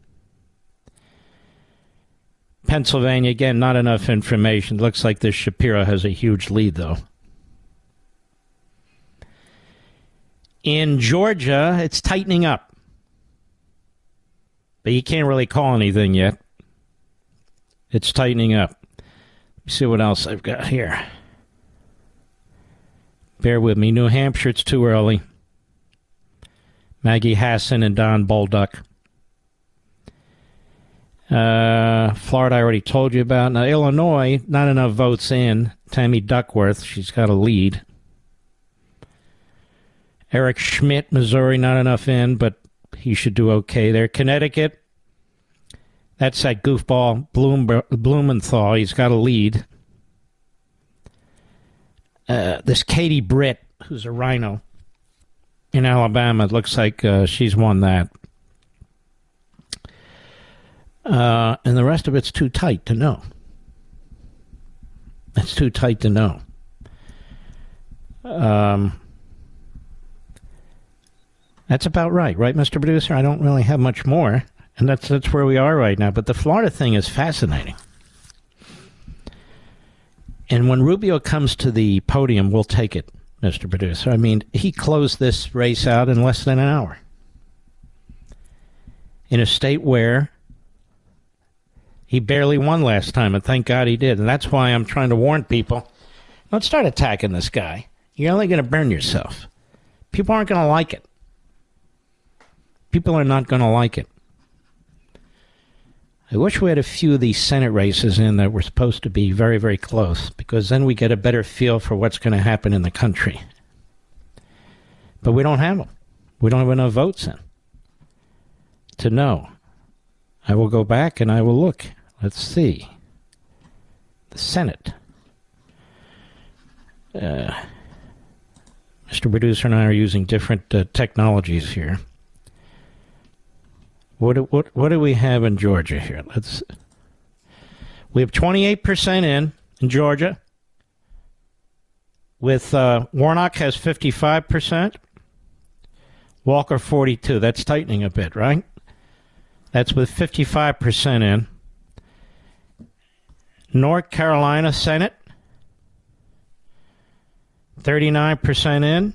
Pennsylvania, again, not enough information. Looks like this Shapiro has a huge lead, though. In Georgia, it's tightening up. But you can't really call anything yet. It's tightening up. Let me see what else I've got here. Bear with me. New Hampshire, it's too early. Maggie Hassan and Don Bolduc. Uh, Florida, I already told you about. Now, Illinois, not enough votes in. Tammy Duckworth, she's got a lead. Eric Schmidt, Missouri, not enough in, but he should do okay there. Connecticut, that's that goofball Bloom, Blumenthal. He's got a lead. Uh, this Katie Britt, who's a rhino in Alabama, it looks like uh, she's won that. Uh, and the rest of it's too tight to know. It's too tight to know. Um, that's about right, right, Mister Producer? I don't really have much more, and that's that's where we are right now. But the Florida thing is fascinating. And when Rubio comes to the podium, we'll take it, Mister Producer. I mean, he closed this race out in less than an hour. In a state where he barely won last time, and thank God he did. And that's why I'm trying to warn people, don't start attacking this guy. You're only going to burn yourself. People aren't going to like it. People are not going to like it. I wish we had a few of these Senate races in that were supposed to be very, very close, because then we get a better feel for what's going to happen in the country. But we don't have them. We don't have enough votes in to know. I will go back and I will look. Let's see. The Senate. Uh, Mister Producer and I are using different uh, technologies here. What do, what what do we have in Georgia here? Let's. We have twenty-eight percent in in Georgia. With uh, Warnock has fifty-five percent. Walker forty-two. That's tightening a bit, right? That's with fifty-five percent in. North Carolina Senate, thirty-nine percent in.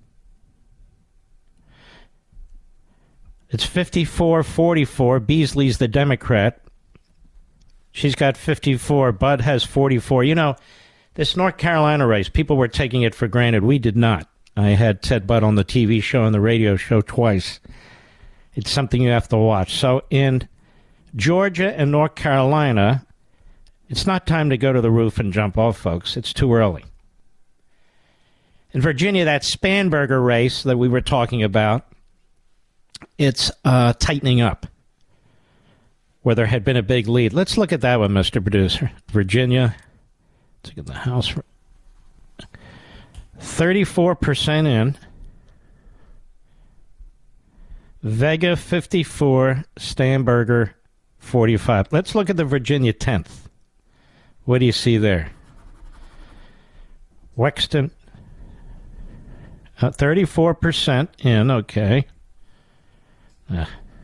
It's fifty-four forty-four. Beasley's the Democrat. She's got fifty-four. Bud has forty-four. You know, this North Carolina race, people were taking it for granted. We did not. I had Ted Budd on the T V show and the radio show twice. It's something you have to watch. So in Georgia and North Carolina, it's not time to go to the roof and jump off, folks. It's too early. In Virginia, that Spanberger race that we were talking about, it's uh, tightening up, where there had been a big lead. Let's look at that one, Mister Producer. Virginia, let's look at the House. thirty-four percent in. Vega, fifty-four. Stamberger, forty-five. Let's look at the Virginia tenth. What do you see there? Wexton, uh, thirty-four percent in, okay. Uh,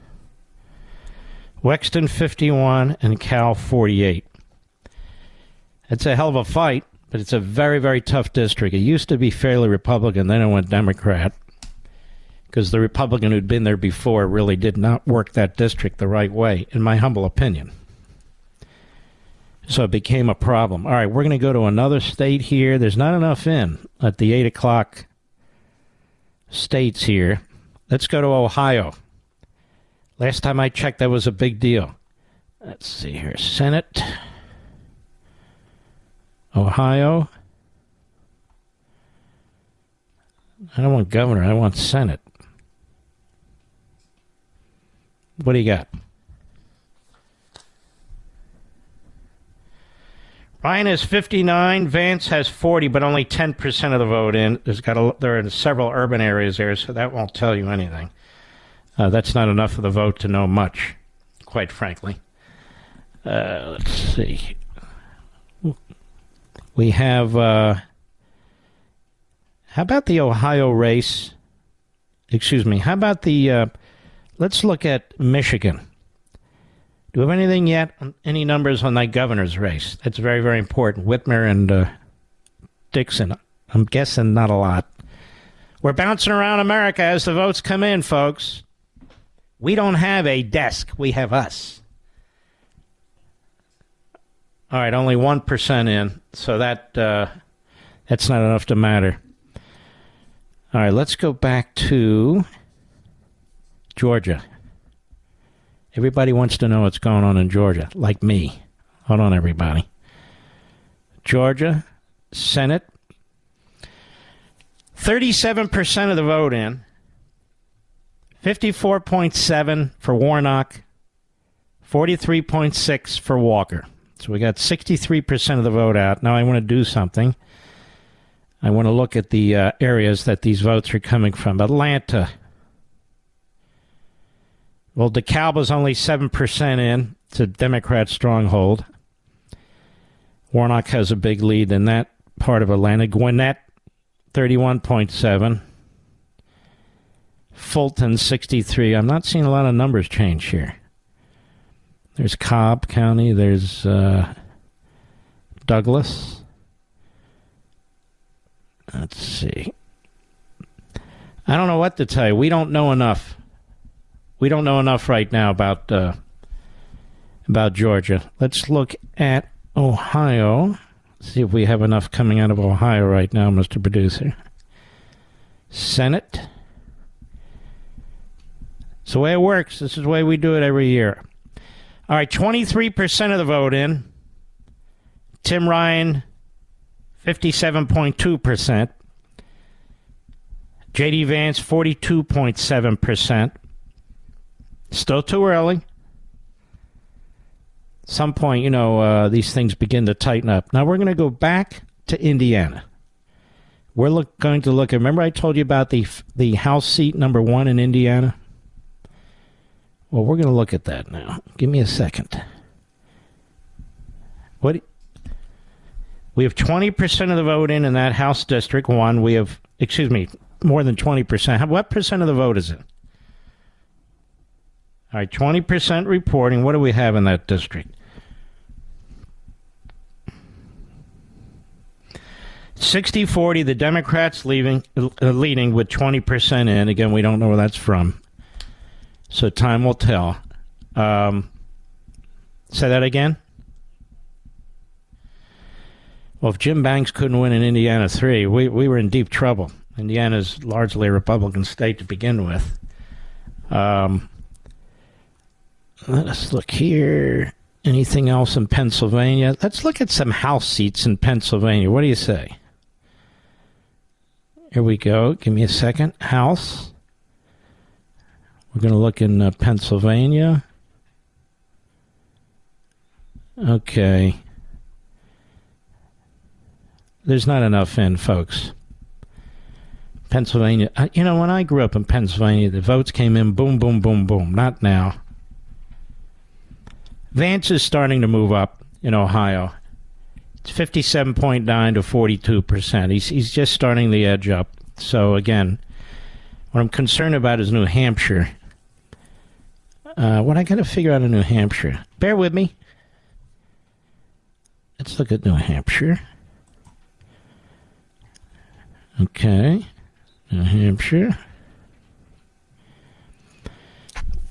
Wexton, fifty-one, and Cal, forty-eight. It's a hell of a fight, but it's a very, very tough district. It used to be fairly Republican, then it went Democrat. because the Republican who'd been there before really did not work that district the right way, in my humble opinion. So it became a problem. All right, we're going to go to another state here. There's not enough in at the eight o'clock states here. Let's go to Ohio. Last time I checked, that was a big deal. Let's see here. Senate. Ohio. I don't want governor. I want Senate. What do you got? Ryan has fifty-nine. Vance has forty, but only ten percent of the vote in. There's got a, there are several urban areas there, so that won't tell you anything. Uh, that's not enough of the vote to know much, quite frankly. Uh, let's see. We have, uh, how about the Ohio race? Excuse me. How about the, uh, let's look at Michigan. Do we have anything yet? Any numbers on that governor's race? That's very, very important. Whitmer and uh, Dixon. I'm guessing not a lot. We're bouncing around America as the votes come in, folks. We don't have a desk. We have us. All right, only one percent in, so that uh, that's not enough to matter. All right, let's go back to Georgia. Everybody wants to know what's going on in Georgia, like me. Hold on, everybody. Georgia, Senate, thirty-seven percent of the vote in, fifty-four point seven for Warnock, forty-three point six for Walker. So we got sixty-three percent of the vote out. Now I want to do something. I want to look at the uh, areas that these votes are coming from. Atlanta. Well, DeKalb's only seven percent in. It's a Democrat stronghold. Warnock has a big lead in that part of Atlanta. Gwinnett, thirty-one point seven. Fulton, sixty-three. I'm not seeing a lot of numbers change here. There's Cobb County. There's uh, Douglas. Let's see. I don't know what to tell you. We don't know enough. We don't know enough right now about uh, about Georgia. Let's look at Ohio. See if we have enough coming out of Ohio right now, Mister Producer. Senate. It's the way it works. This is the way we do it every year. All right, twenty-three percent of the vote in. Tim Ryan, fifty-seven point two percent. J D. Vance, forty-two point seven percent. Still too early. Some point, you know, uh, these things begin to tighten up. Now we're going to go back to Indiana. We're look, going to look at, remember I told you about the the House seat number one in Indiana? Well, we're going to look at that now. Give me a second. What? We have twenty percent of the vote in in that House District one. We have, excuse me, more than twenty percent. What percent of the vote is it? All right, twenty percent reporting. What do we have in that district? sixty forty, the Democrats leaving, uh, leading with twenty percent in. Again, we don't know where that's from. So time will tell. Um, say that again? Well, if Jim Banks couldn't win in Indiana three, we, we were in deep trouble. Indiana's largely a Republican state to begin with. Um, let us look here. Anything else in Pennsylvania? Let's look at some House seats in Pennsylvania. What do you say? Here we go. Give me a second. House. We're going to look in uh, Pennsylvania. Okay. There's not enough in, folks. Pennsylvania. Uh, you know, when I grew up in Pennsylvania, the votes came in boom, boom, boom, boom. Not now. Vance is starting to move up in Ohio. It's fifty-seven point nine to forty-two percent. He's, he's just starting the edge up. So, again, what I'm concerned about is New Hampshire. Uh, what I got to figure out in New Hampshire. Bear with me. Let's look at New Hampshire. Okay. New Hampshire.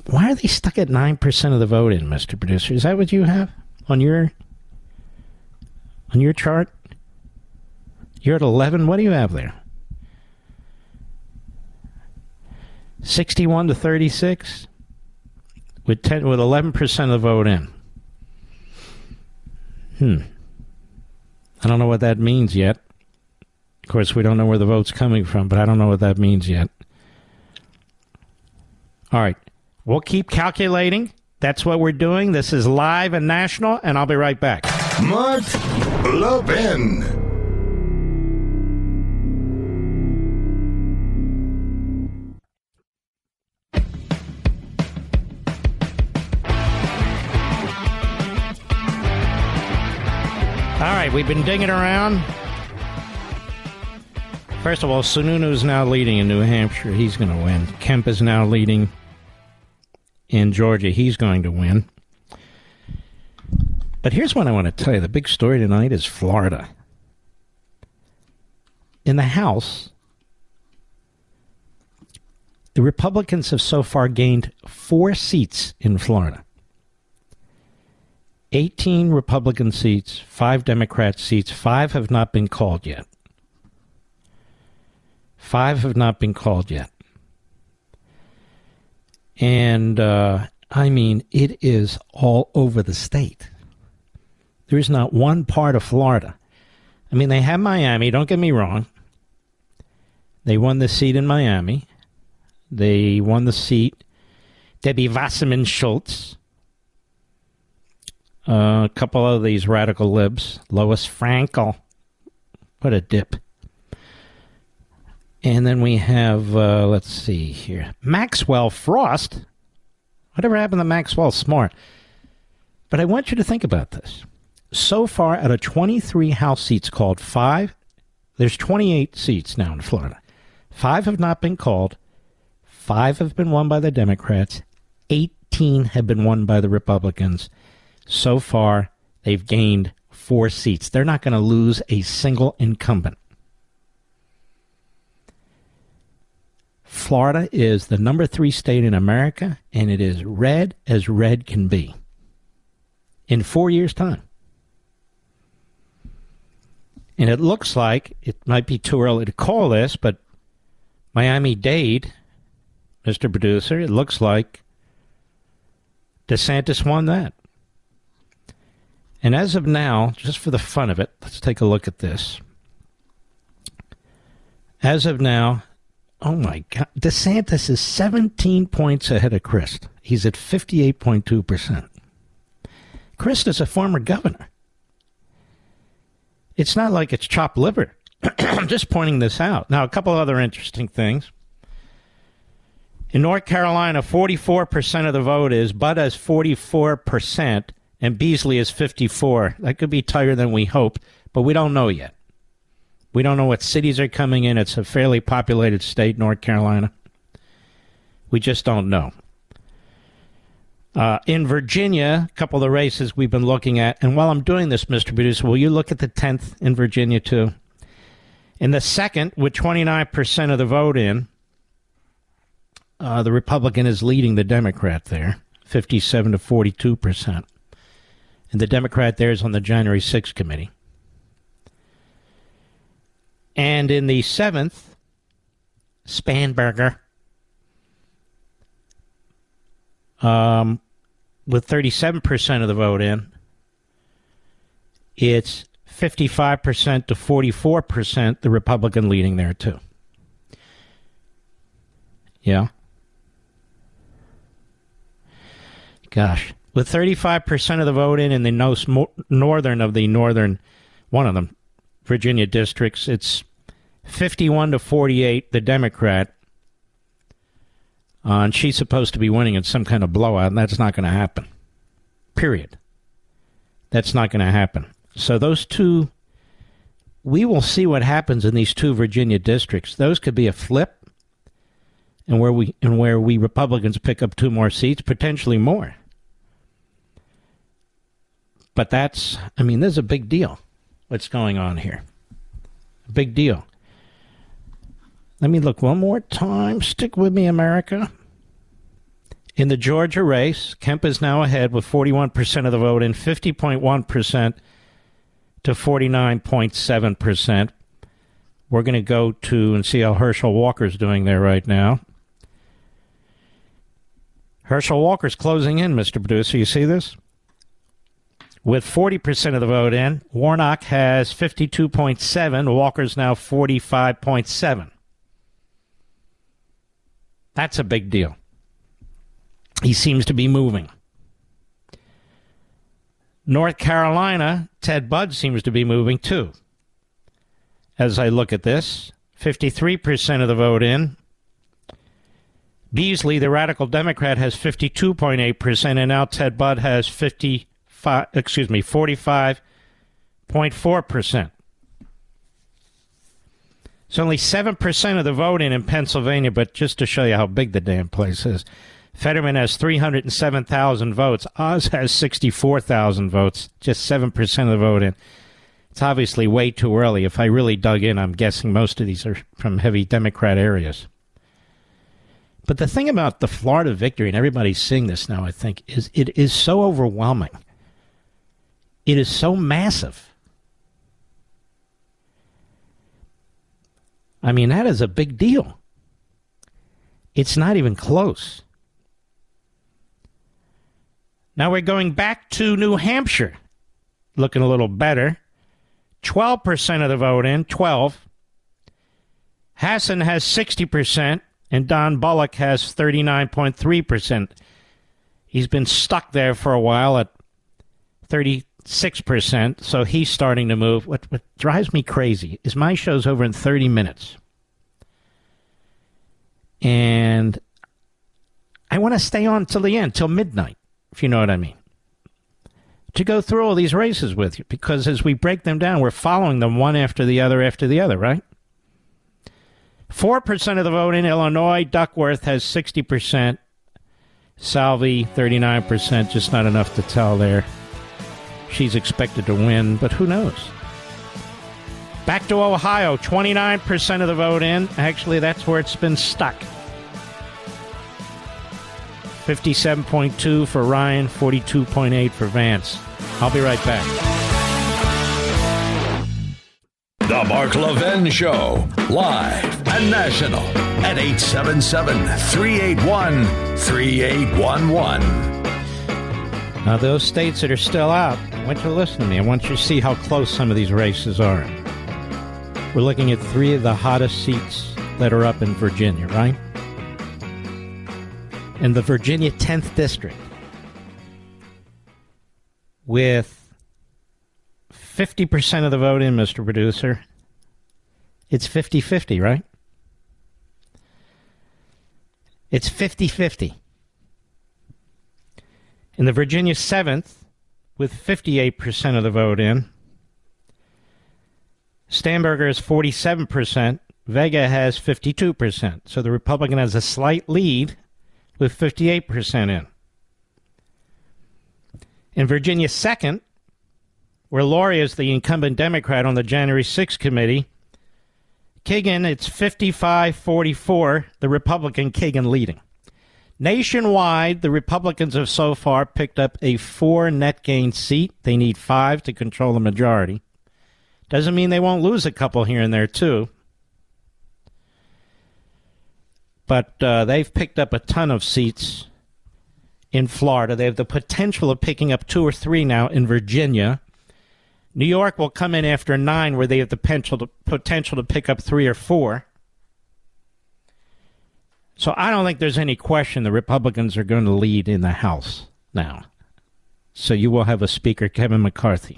Why are they stuck at nine percent of the vote in, Mister Producer? Is that what you have on your on your chart? You're at eleven. What do you have there? sixty-one to thirty-six with ten with eleven percent of the vote in. Hmm. I don't know what that means yet. Of course, we don't know where the vote's coming from, but I don't know what that means yet. All right. We'll keep calculating. That's what we're doing. This is live and national, and I'll be right back. Mark Levin. All right, we've been digging around. First of all, Sununu's now leading in New Hampshire. He's going to win. Kemp is now leading in Georgia. He's going to win. But here's what I want to tell you. The big story tonight is Florida. In the House, the Republicans have so far gained four seats in Florida. eighteen Republican seats, five Democrat seats. Five have not been called yet. Five have not been called yet. And, uh, I mean, it is all over the state. There is not one part of Florida. I mean, they have Miami, don't get me wrong. They won the seat in Miami. They won the seat. Debbie Wasserman Schultz. Uh, a couple of these radical libs. Lois Frankel. What a dip. And then we have, uh, let's see here, Maxwell Frost. Whatever happened to Maxwell Smart? But I want you to think about this. So far, out of twenty-three House seats called, five, there's twenty-eight seats now in Florida. Five have not been called. Five have been won by the Democrats. eighteen have been won by the Republicans. So far, they've gained four seats. They're not going to lose a single incumbent. Florida is the number three state in America, and it is red as red can be. In four years' time. And it looks like, it might be too early to call this, but Miami-Dade, Mister Producer, it looks like DeSantis won that. And as of now, just for the fun of it, let's take a look at this. As of now, oh my God, DeSantis is seventeen points ahead of Crist. He's at fifty-eight point two percent. Crist is a former governor. It's not like it's chopped liver. I'm just pointing this out. Now, a couple other interesting things. In North Carolina, forty-four percent of the vote is, Bud has forty-four percent, and Beasley is fifty-four. That could be tighter than we hope, but we don't know yet. We don't know what cities are coming in. It's a fairly populated state, North Carolina. We just don't know. Uh, in Virginia, a couple of the races we've been looking at, and while I'm doing this, Mister Producer, will you look at the tenth in Virginia, too? In the second, with twenty-nine percent of the vote in, uh, the Republican is leading the Democrat there, fifty-seven to forty-two percent. And the Democrat there is on the January sixth committee. And in the seventh, Spanberger, um, with thirty-seven percent of the vote in, it's fifty-five percent to forty-four percent, the Republican leading there, too. Yeah. Gosh. With thirty-five percent of the vote in in the most northern of the northern, one of them, Virginia districts, it's fifty-one to forty-eight, the Democrat. Uh, and she's supposed to be winning in some kind of blowout, and that's not going to happen. Period. That's not going to happen. So those two, we will see what happens in these two Virginia districts. Those could be a flip, and where we and where we Republicans pick up two more seats, potentially more. But that's, I mean, this is a big deal. What's going on here? Big deal. Let me look one more time. Stick with me, America. In the Georgia race, Kemp is now ahead with forty-one percent of the vote in, fifty point one percent to forty-nine point seven percent. We're going to go to and see how Herschel Walker's doing there right now. Herschel Walker's closing in, Mister Producer. You see this? With forty percent of the vote in, Warnock has fifty-two point seven. Walker's now forty-five point seven. That's a big deal. He seems to be moving. North Carolina, Ted Budd seems to be moving too. As I look at this, fifty-three percent of the vote in. Beasley, the radical Democrat, has fifty-two point eight percent, and now Ted Budd has fifty-five, excuse me, forty-five point four percent. It's only seven percent of the vote in in Pennsylvania, but just to show you how big the damn place is, Fetterman has three hundred seven thousand votes. Oz has sixty-four thousand votes, just seven percent of the vote in. It's obviously way too early. If I really dug in, I'm guessing most of these are from heavy Democrat areas. But the thing about the Florida victory, and everybody's seeing this now, I think, is it is so overwhelming. It is so massive. I mean, that is a big deal. It's not even close. Now we're going back to New Hampshire, looking a little better. twelve percent of the vote in, twelve. Hassan has sixty percent, and Don Bullock has thirty-nine point three percent. He's been stuck there for a while at thirty-six percent, so he's starting to move. What, what drives me crazy is my show's over in thirty minutes. And I want to stay on till the end, till midnight, if you know what I mean, to go through all these races with you, because as we break them down, we're following them one after the other after the other, right? four percent of the vote in Illinois. Duckworth has sixty percent. Salvi, thirty-nine percent, just not enough to tell there. She's expected to win, but who knows? Back to Ohio, twenty-nine percent of the vote in. Actually, that's where it's been stuck. fifty-seven point two for Ryan, forty-two point eight for Vance. I'll be right back. The Mark Levin Show, live and national at eight seven seven, three eight one, three eight one one. Now, those states that are still out, I want you to listen to me. I want you to see how close some of these races are. We're looking at three of the hottest seats that are up in Virginia, right? In the Virginia tenth District, with fifty percent of the vote in, Mister Producer, it's fifty-fifty, right? It's fifty-fifty. In the Virginia seventh, with fifty-eight percent of the vote in, Stamberger is forty-seven percent, Vega has fifty-two percent. So the Republican has a slight lead with fifty-eight percent in. In Virginia second, where Laurie is the incumbent Democrat on the January sixth committee, Kagan, it's fifty-five forty-four, the Republican Kagan leading. Nationwide, the Republicans have so far picked up a four net gain seat. They need five to control the majority. Doesn't mean they won't lose a couple here and there, too. But uh, they've picked up a ton of seats in Florida. They have the potential of picking up two or three now in Virginia. New York will come in after nine, where they have the potential to, potential to pick up three or four. So I don't think there's any question the Republicans are going to lead in the House now. So you will have a Speaker, Kevin McCarthy.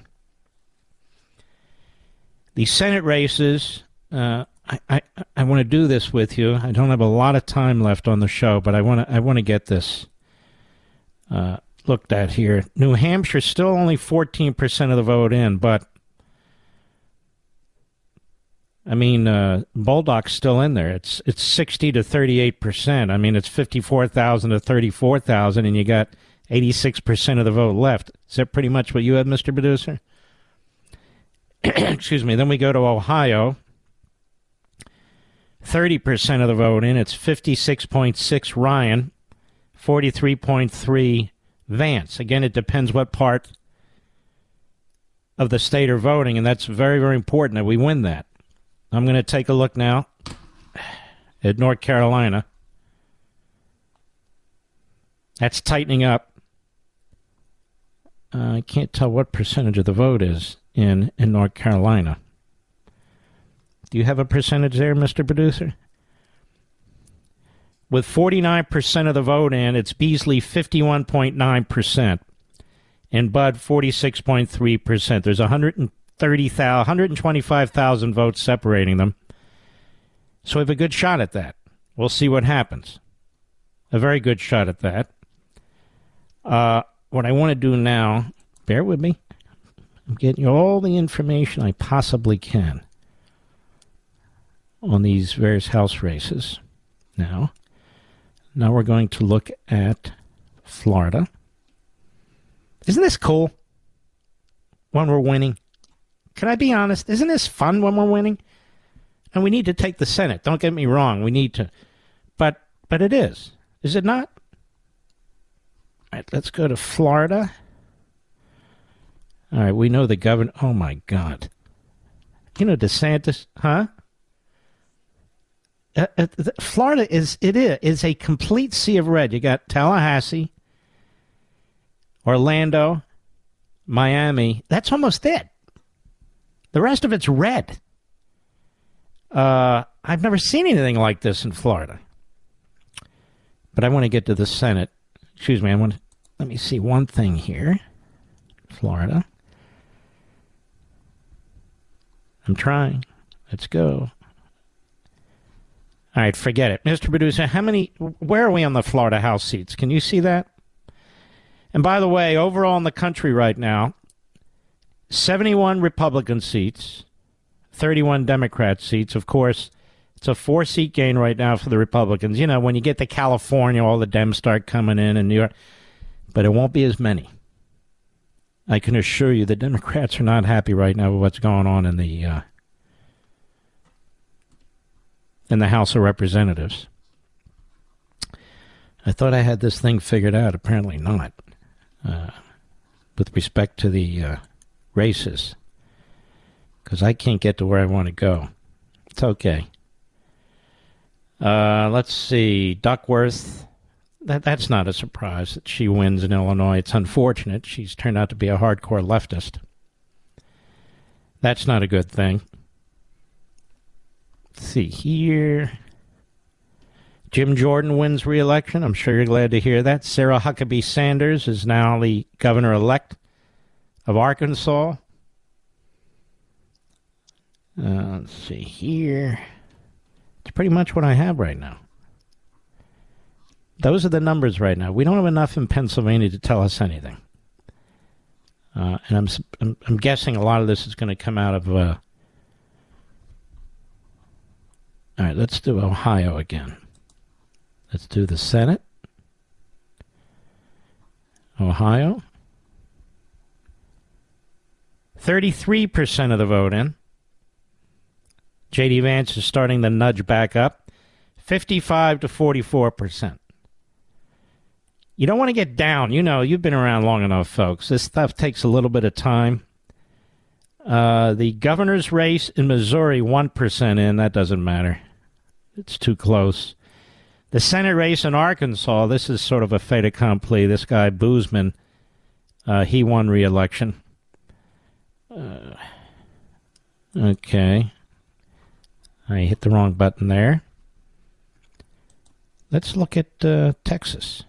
The Senate races, uh, I, I, I want to do this with you. I don't have a lot of time left on the show, but I want to I want to get this uh, looked at here. New Hampshire still only fourteen percent of the vote in, but I mean, uh, Bulldog's still in there. It's it's sixty to thirty-eight percent. I mean, it's fifty-four thousand to thirty-four thousand, and you got eighty-six percent of the vote left. Is that pretty much what you had, Mister Producer? Excuse me. Then we go to Ohio. thirty percent of the vote in. It's fifty-six point six Ryan, forty-three point three Vance. Again, it depends what part of the state are voting, and that's very, very important that we win that. I'm going to take a look now at North Carolina. That's tightening up. Uh, I can't tell what percentage of the vote is in, in North Carolina. Do you have a percentage there, Mister Producer? With forty-nine percent of the vote in, it's Beasley fifty-one point nine percent and Budd forty-six point three percent. There's one hundred thirty thousand, one hundred twenty-five thousand votes separating them. So we have a good shot at that. We'll see what happens. A very good shot at that. Uh, what I want to do now, bear with me. I'm getting you all the information I possibly can on these various House races. Now, now we're going to look at Florida. Isn't this cool when we're winning? Can I be honest? Isn't this fun when we're winning? And we need to take the Senate. Don't get me wrong. We need to. But but it is. Is it not? All right, let's go to Florida. All right, we know the governor. Oh, my God. You know, DeSantis, huh? Uh, uh, Florida is, it is, is a complete sea of red. You got Tallahassee, Orlando, Miami. That's almost it. The rest of it's red. Uh, I've never seen anything like this in Florida. But I want to get to the Senate. Excuse me, I want to, let me see one thing here. Florida. I'm trying. Let's go. All right, forget it. Mister Producer, how many, where are we on the Florida House seats? Can you see that? And by the way, overall in the country right now, seventy-one Republican seats, thirty-one Democrat seats. Of course, it's a four-seat gain right now for the Republicans. You know, when you get to California, all the Dems start coming in and New York. But it won't be as many. I can assure you the Democrats are not happy right now with what's going on in the uh, in the House of Representatives. I thought I had this thing figured out. Apparently not. Uh, with respect to the uh, races. Because I can't get to where I want to go. It's okay. Uh, let's see. Duckworth. That That's not a surprise that she wins in Illinois. It's unfortunate. She's turned out to be a hardcore leftist. That's not a good thing. Let's see here. Jim Jordan wins re-election. I'm sure you're glad to hear that. Sarah Huckabee Sanders is now the governor-elect of Arkansas. Uh, let's see here. It's pretty much what I have right now. Those are the numbers right now. We don't have enough in Pennsylvania to tell us anything. Uh, and I'm, I'm I'm guessing a lot of this is going to come out of... Uh... All right, let's do Ohio again. Let's do the Senate. Ohio. thirty-three percent of the vote in. J D. Vance is starting to nudge back up. fifty-five to forty-four percent. You don't want to get down. You know, you've been around long enough, folks. This stuff takes a little bit of time. Uh, the governor's race in Missouri, one percent in. That doesn't matter. It's too close. The Senate race in Arkansas, this is sort of a fait accompli. This guy, Boozman, uh, he won re-election. Uh, okay. I hit the wrong button there. Let's look at uh, Texas.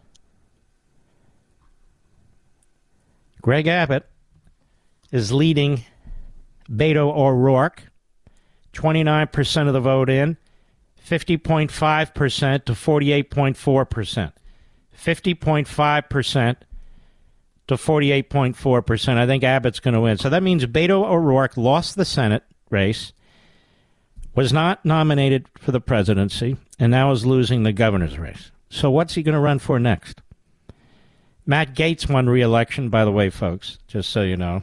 Greg Abbott is leading Beto O'Rourke, twenty-nine percent of the vote in, fifty point five percent to forty-eight point four percent. fifty point five percent to forty-eight point four percent. I think Abbott's going to win. So that means Beto O'Rourke lost the Senate race, was not nominated for the presidency, and now is losing the governor's race. So what's he going to run for next? Matt Gaetz won re-election, by the way, folks, just so you know.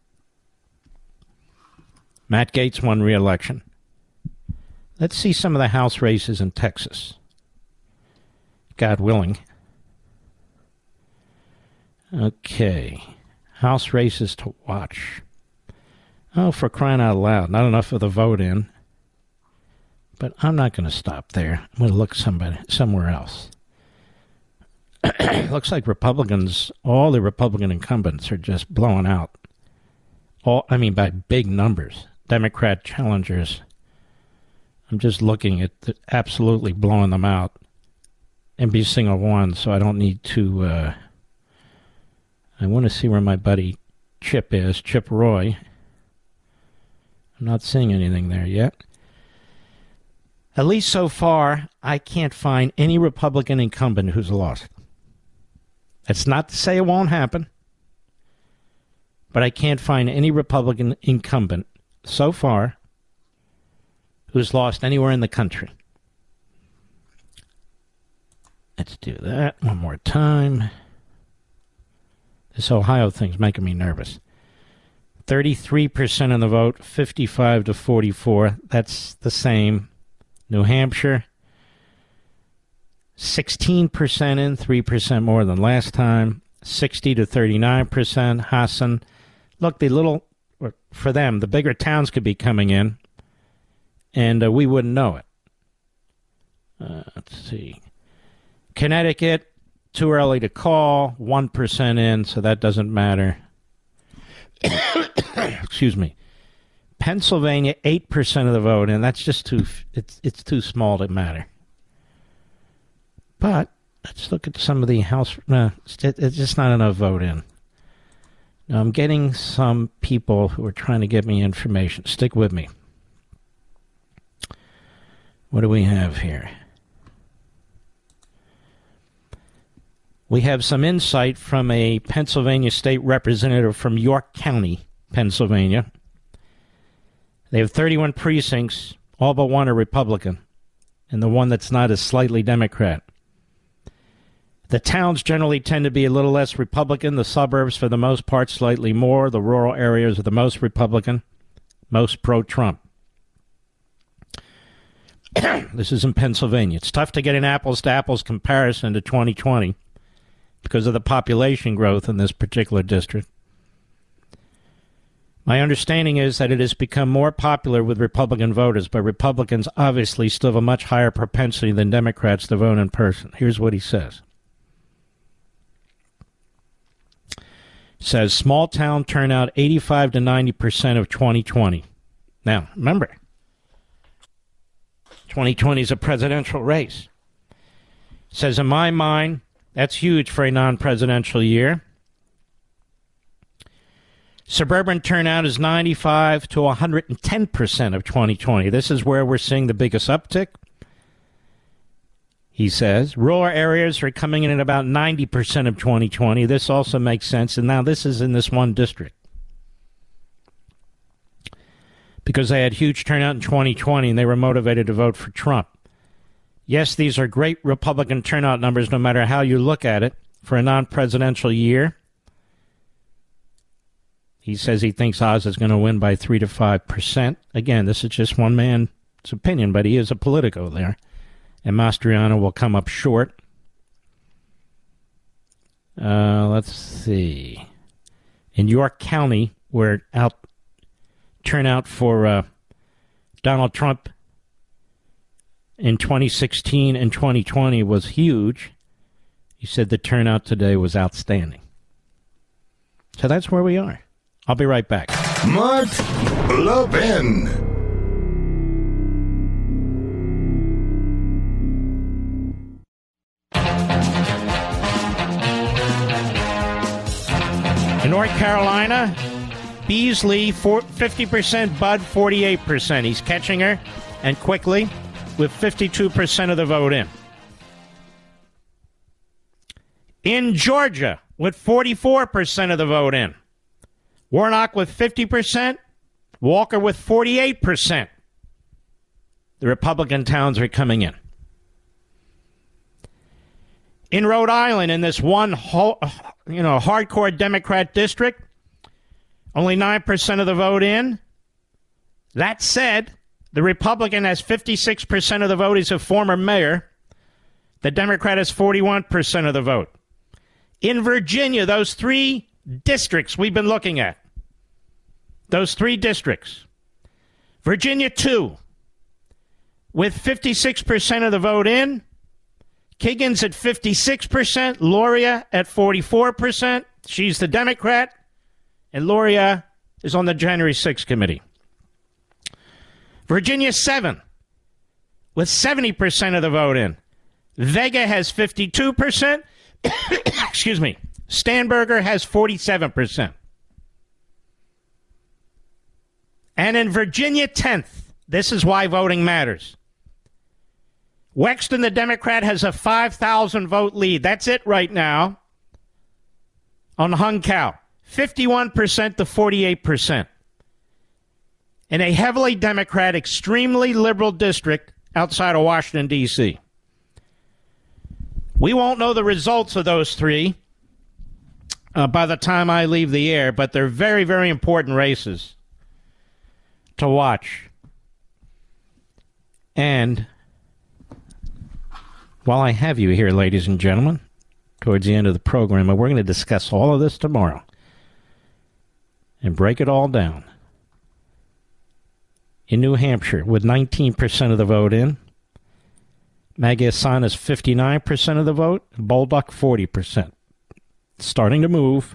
Matt Gaetz won re-election. Let's see some of the House races in Texas. God willing. Okay. House races to watch. Oh, for crying out loud. Not enough of the vote in. But I'm not going to stop there. I'm going to look somebody somewhere else. Looks like Republicans, all the Republican incumbents are just blowing out. All, I mean, by big numbers. Democrat challengers. I'm just looking at the, absolutely blowing them out. Every single one, so I don't need to... Uh, I want to see where my buddy Chip is, Chip Roy. I'm not seeing anything there yet. At least so far, I can't find any Republican incumbent who's lost. That's not to say it won't happen, but I can't find any Republican incumbent so far who's lost anywhere in the country. Let's do that one more time. This Ohio thing's making me nervous. thirty-three percent of the vote, fifty-five to forty-four. That's the same. New Hampshire, sixteen percent in, three percent more than last time. sixty to thirty-nine percent. Hassan. Look, the little, for them, the bigger towns could be coming in, and uh, we wouldn't know it. Uh, let's see. Connecticut, too early to call, one percent in, so that doesn't matter. Excuse me. Pennsylvania, eight percent of the vote, and that's just too, it's it's too small to matter. But let's look at some of the House, no, it's just not enough vote in. Now, I'm getting some people who are trying to get me information. Stick with me. What do we have here? We have some insight from a Pennsylvania state representative from York County, Pennsylvania. They have thirty-one precincts, all but one are Republican, and the one that's not is slightly Democrat. The towns generally tend to be a little less Republican, the suburbs for the most part slightly more, the rural areas are the most Republican, most pro-Trump. This is in Pennsylvania. It's tough to get an apples-to-apples comparison to twenty twenty because of the population growth in this particular district. My understanding is that it has become more popular with Republican voters, but Republicans obviously still have a much higher propensity than Democrats to vote in person. Here's what he says. He says, small town turnout eighty-five to ninety percent of twenty twenty. Now, remember, twenty twenty is a presidential race. He says, in my mind, that's huge for a non-presidential year. Suburban turnout is ninety-five to one hundred ten percent of twenty twenty. This is where we're seeing the biggest uptick. He says, rural areas are coming in at about ninety percent of twenty twenty. This also makes sense. And now this is in this one district. Because they had huge turnout in twenty twenty and they were motivated to vote for Trump. Yes, these are great Republican turnout numbers no matter how you look at it for a non-presidential year. He says he thinks Oz is going to win by three to five percent. Again, this is just one man's opinion, but he is a Politico there. And Mastriano will come up short. Uh, let's see. In York County, where out turnout for uh, Donald Trump in twenty sixteen and twenty twenty was huge, he said the turnout today was outstanding. So that's where we are. I'll be right back. Mark Levin. In North Carolina, Beasley, fifty percent, Budd, forty-eight percent. He's catching her, and quickly, with fifty-two percent of the vote in. In Georgia, with forty-four percent of the vote in. Warnock with fifty percent, Walker with forty-eight percent. The Republican towns are coming in. In Rhode Island, in this one ho- you know, hardcore Democrat district, only nine percent of the vote in. That said, the Republican has fifty-six percent of the vote. He's a former mayor. The Democrat has forty-one percent of the vote. In Virginia, those three districts we've been looking at, those three districts, Virginia two, with fifty-six percent of the vote in, Kiggins at fifty-six percent, Luria at forty-four percent. She's the Democrat, and Luria is on the January sixth committee. Virginia seven, with seventy percent of the vote in. Vega has fifty-two percent. Excuse me. Stanberger has forty-seven percent. And in Virginia tenth, this is why voting matters. Wexton, the Democrat, has a five thousand vote lead. That's it right now on Hung Cow. fifty-one percent to forty-eight percent. In a heavily Democrat, extremely liberal district outside of Washington, D C We won't know the results of those three uh, by the time I leave the air, but they're very, very important races to watch. And while I have you here, ladies and gentlemen, towards the end of the program, we're going to discuss all of this tomorrow and break it all down. In New Hampshire, with nineteen percent of the vote in, Maggie Hassan is fifty-nine percent of the vote, Bolduc forty percent. Starting to move.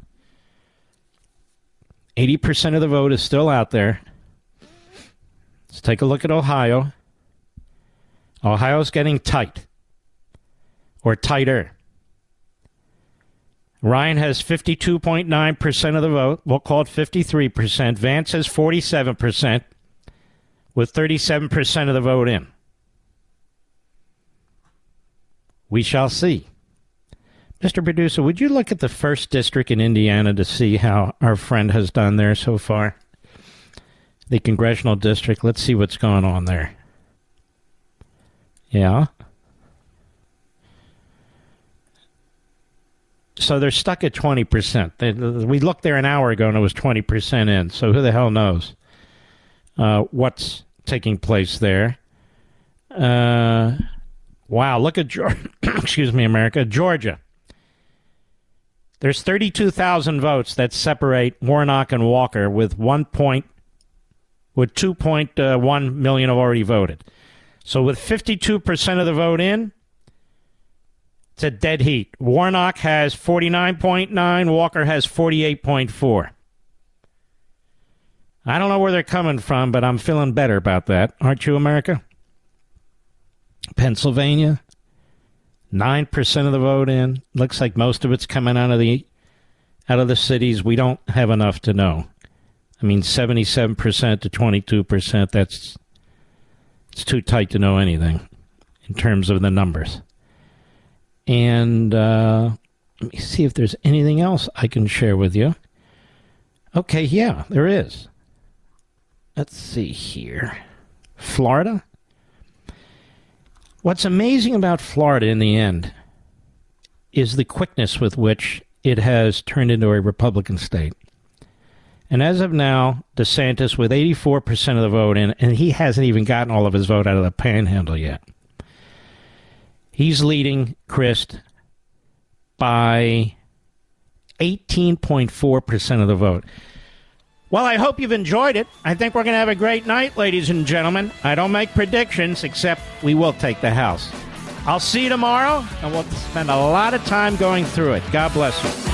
eighty percent of the vote is still out there. Let's take a look at Ohio. Ohio's getting tight. Or tighter. Ryan has fifty-two point nine percent of the vote. We'll call it fifty-three percent. Vance has forty-seven percent with thirty-seven percent of the vote in. We shall see. Mister Producer, would you look at the first district in Indiana to see how our friend has done there so far? The congressional district. Let's see what's going on there. Yeah. So they're stuck at twenty percent. They, we looked there an hour ago and it was twenty percent in. So who the hell knows uh, what's taking place there? Uh, wow, look at Georgia. Excuse me, America. Georgia. There's thirty-two thousand votes that separate Warnock and Walker with one point, with two point one million have already voted. So with fifty-two percent of the vote in, it's a dead heat. Warnock has forty-nine point nine. Walker has forty-eight point four. I don't know where they're coming from, but I'm feeling better about that. Aren't you, America? Pennsylvania, nine percent of the vote in. Looks like most of it's coming out of the out of the cities. We don't have enough to know. I mean, seventy-seven percent to twenty-two percent. That's it's too tight to know anything in terms of the numbers. And uh, let me see if there's anything else I can share with you. Okay, yeah, there is. Let's see here. Florida. What's amazing about Florida in the end is the quickness with which it has turned into a Republican state. And as of now, DeSantis with eighty-four percent of the vote in, and he hasn't even gotten all of his vote out of the panhandle yet. He's leading Crist by eighteen point four percent of the vote. Well, I hope you've enjoyed it. I think we're going to have a great night, ladies and gentlemen. I don't make predictions, except we will take the House. I'll see you tomorrow, and we'll spend a lot of time going through it. God bless you.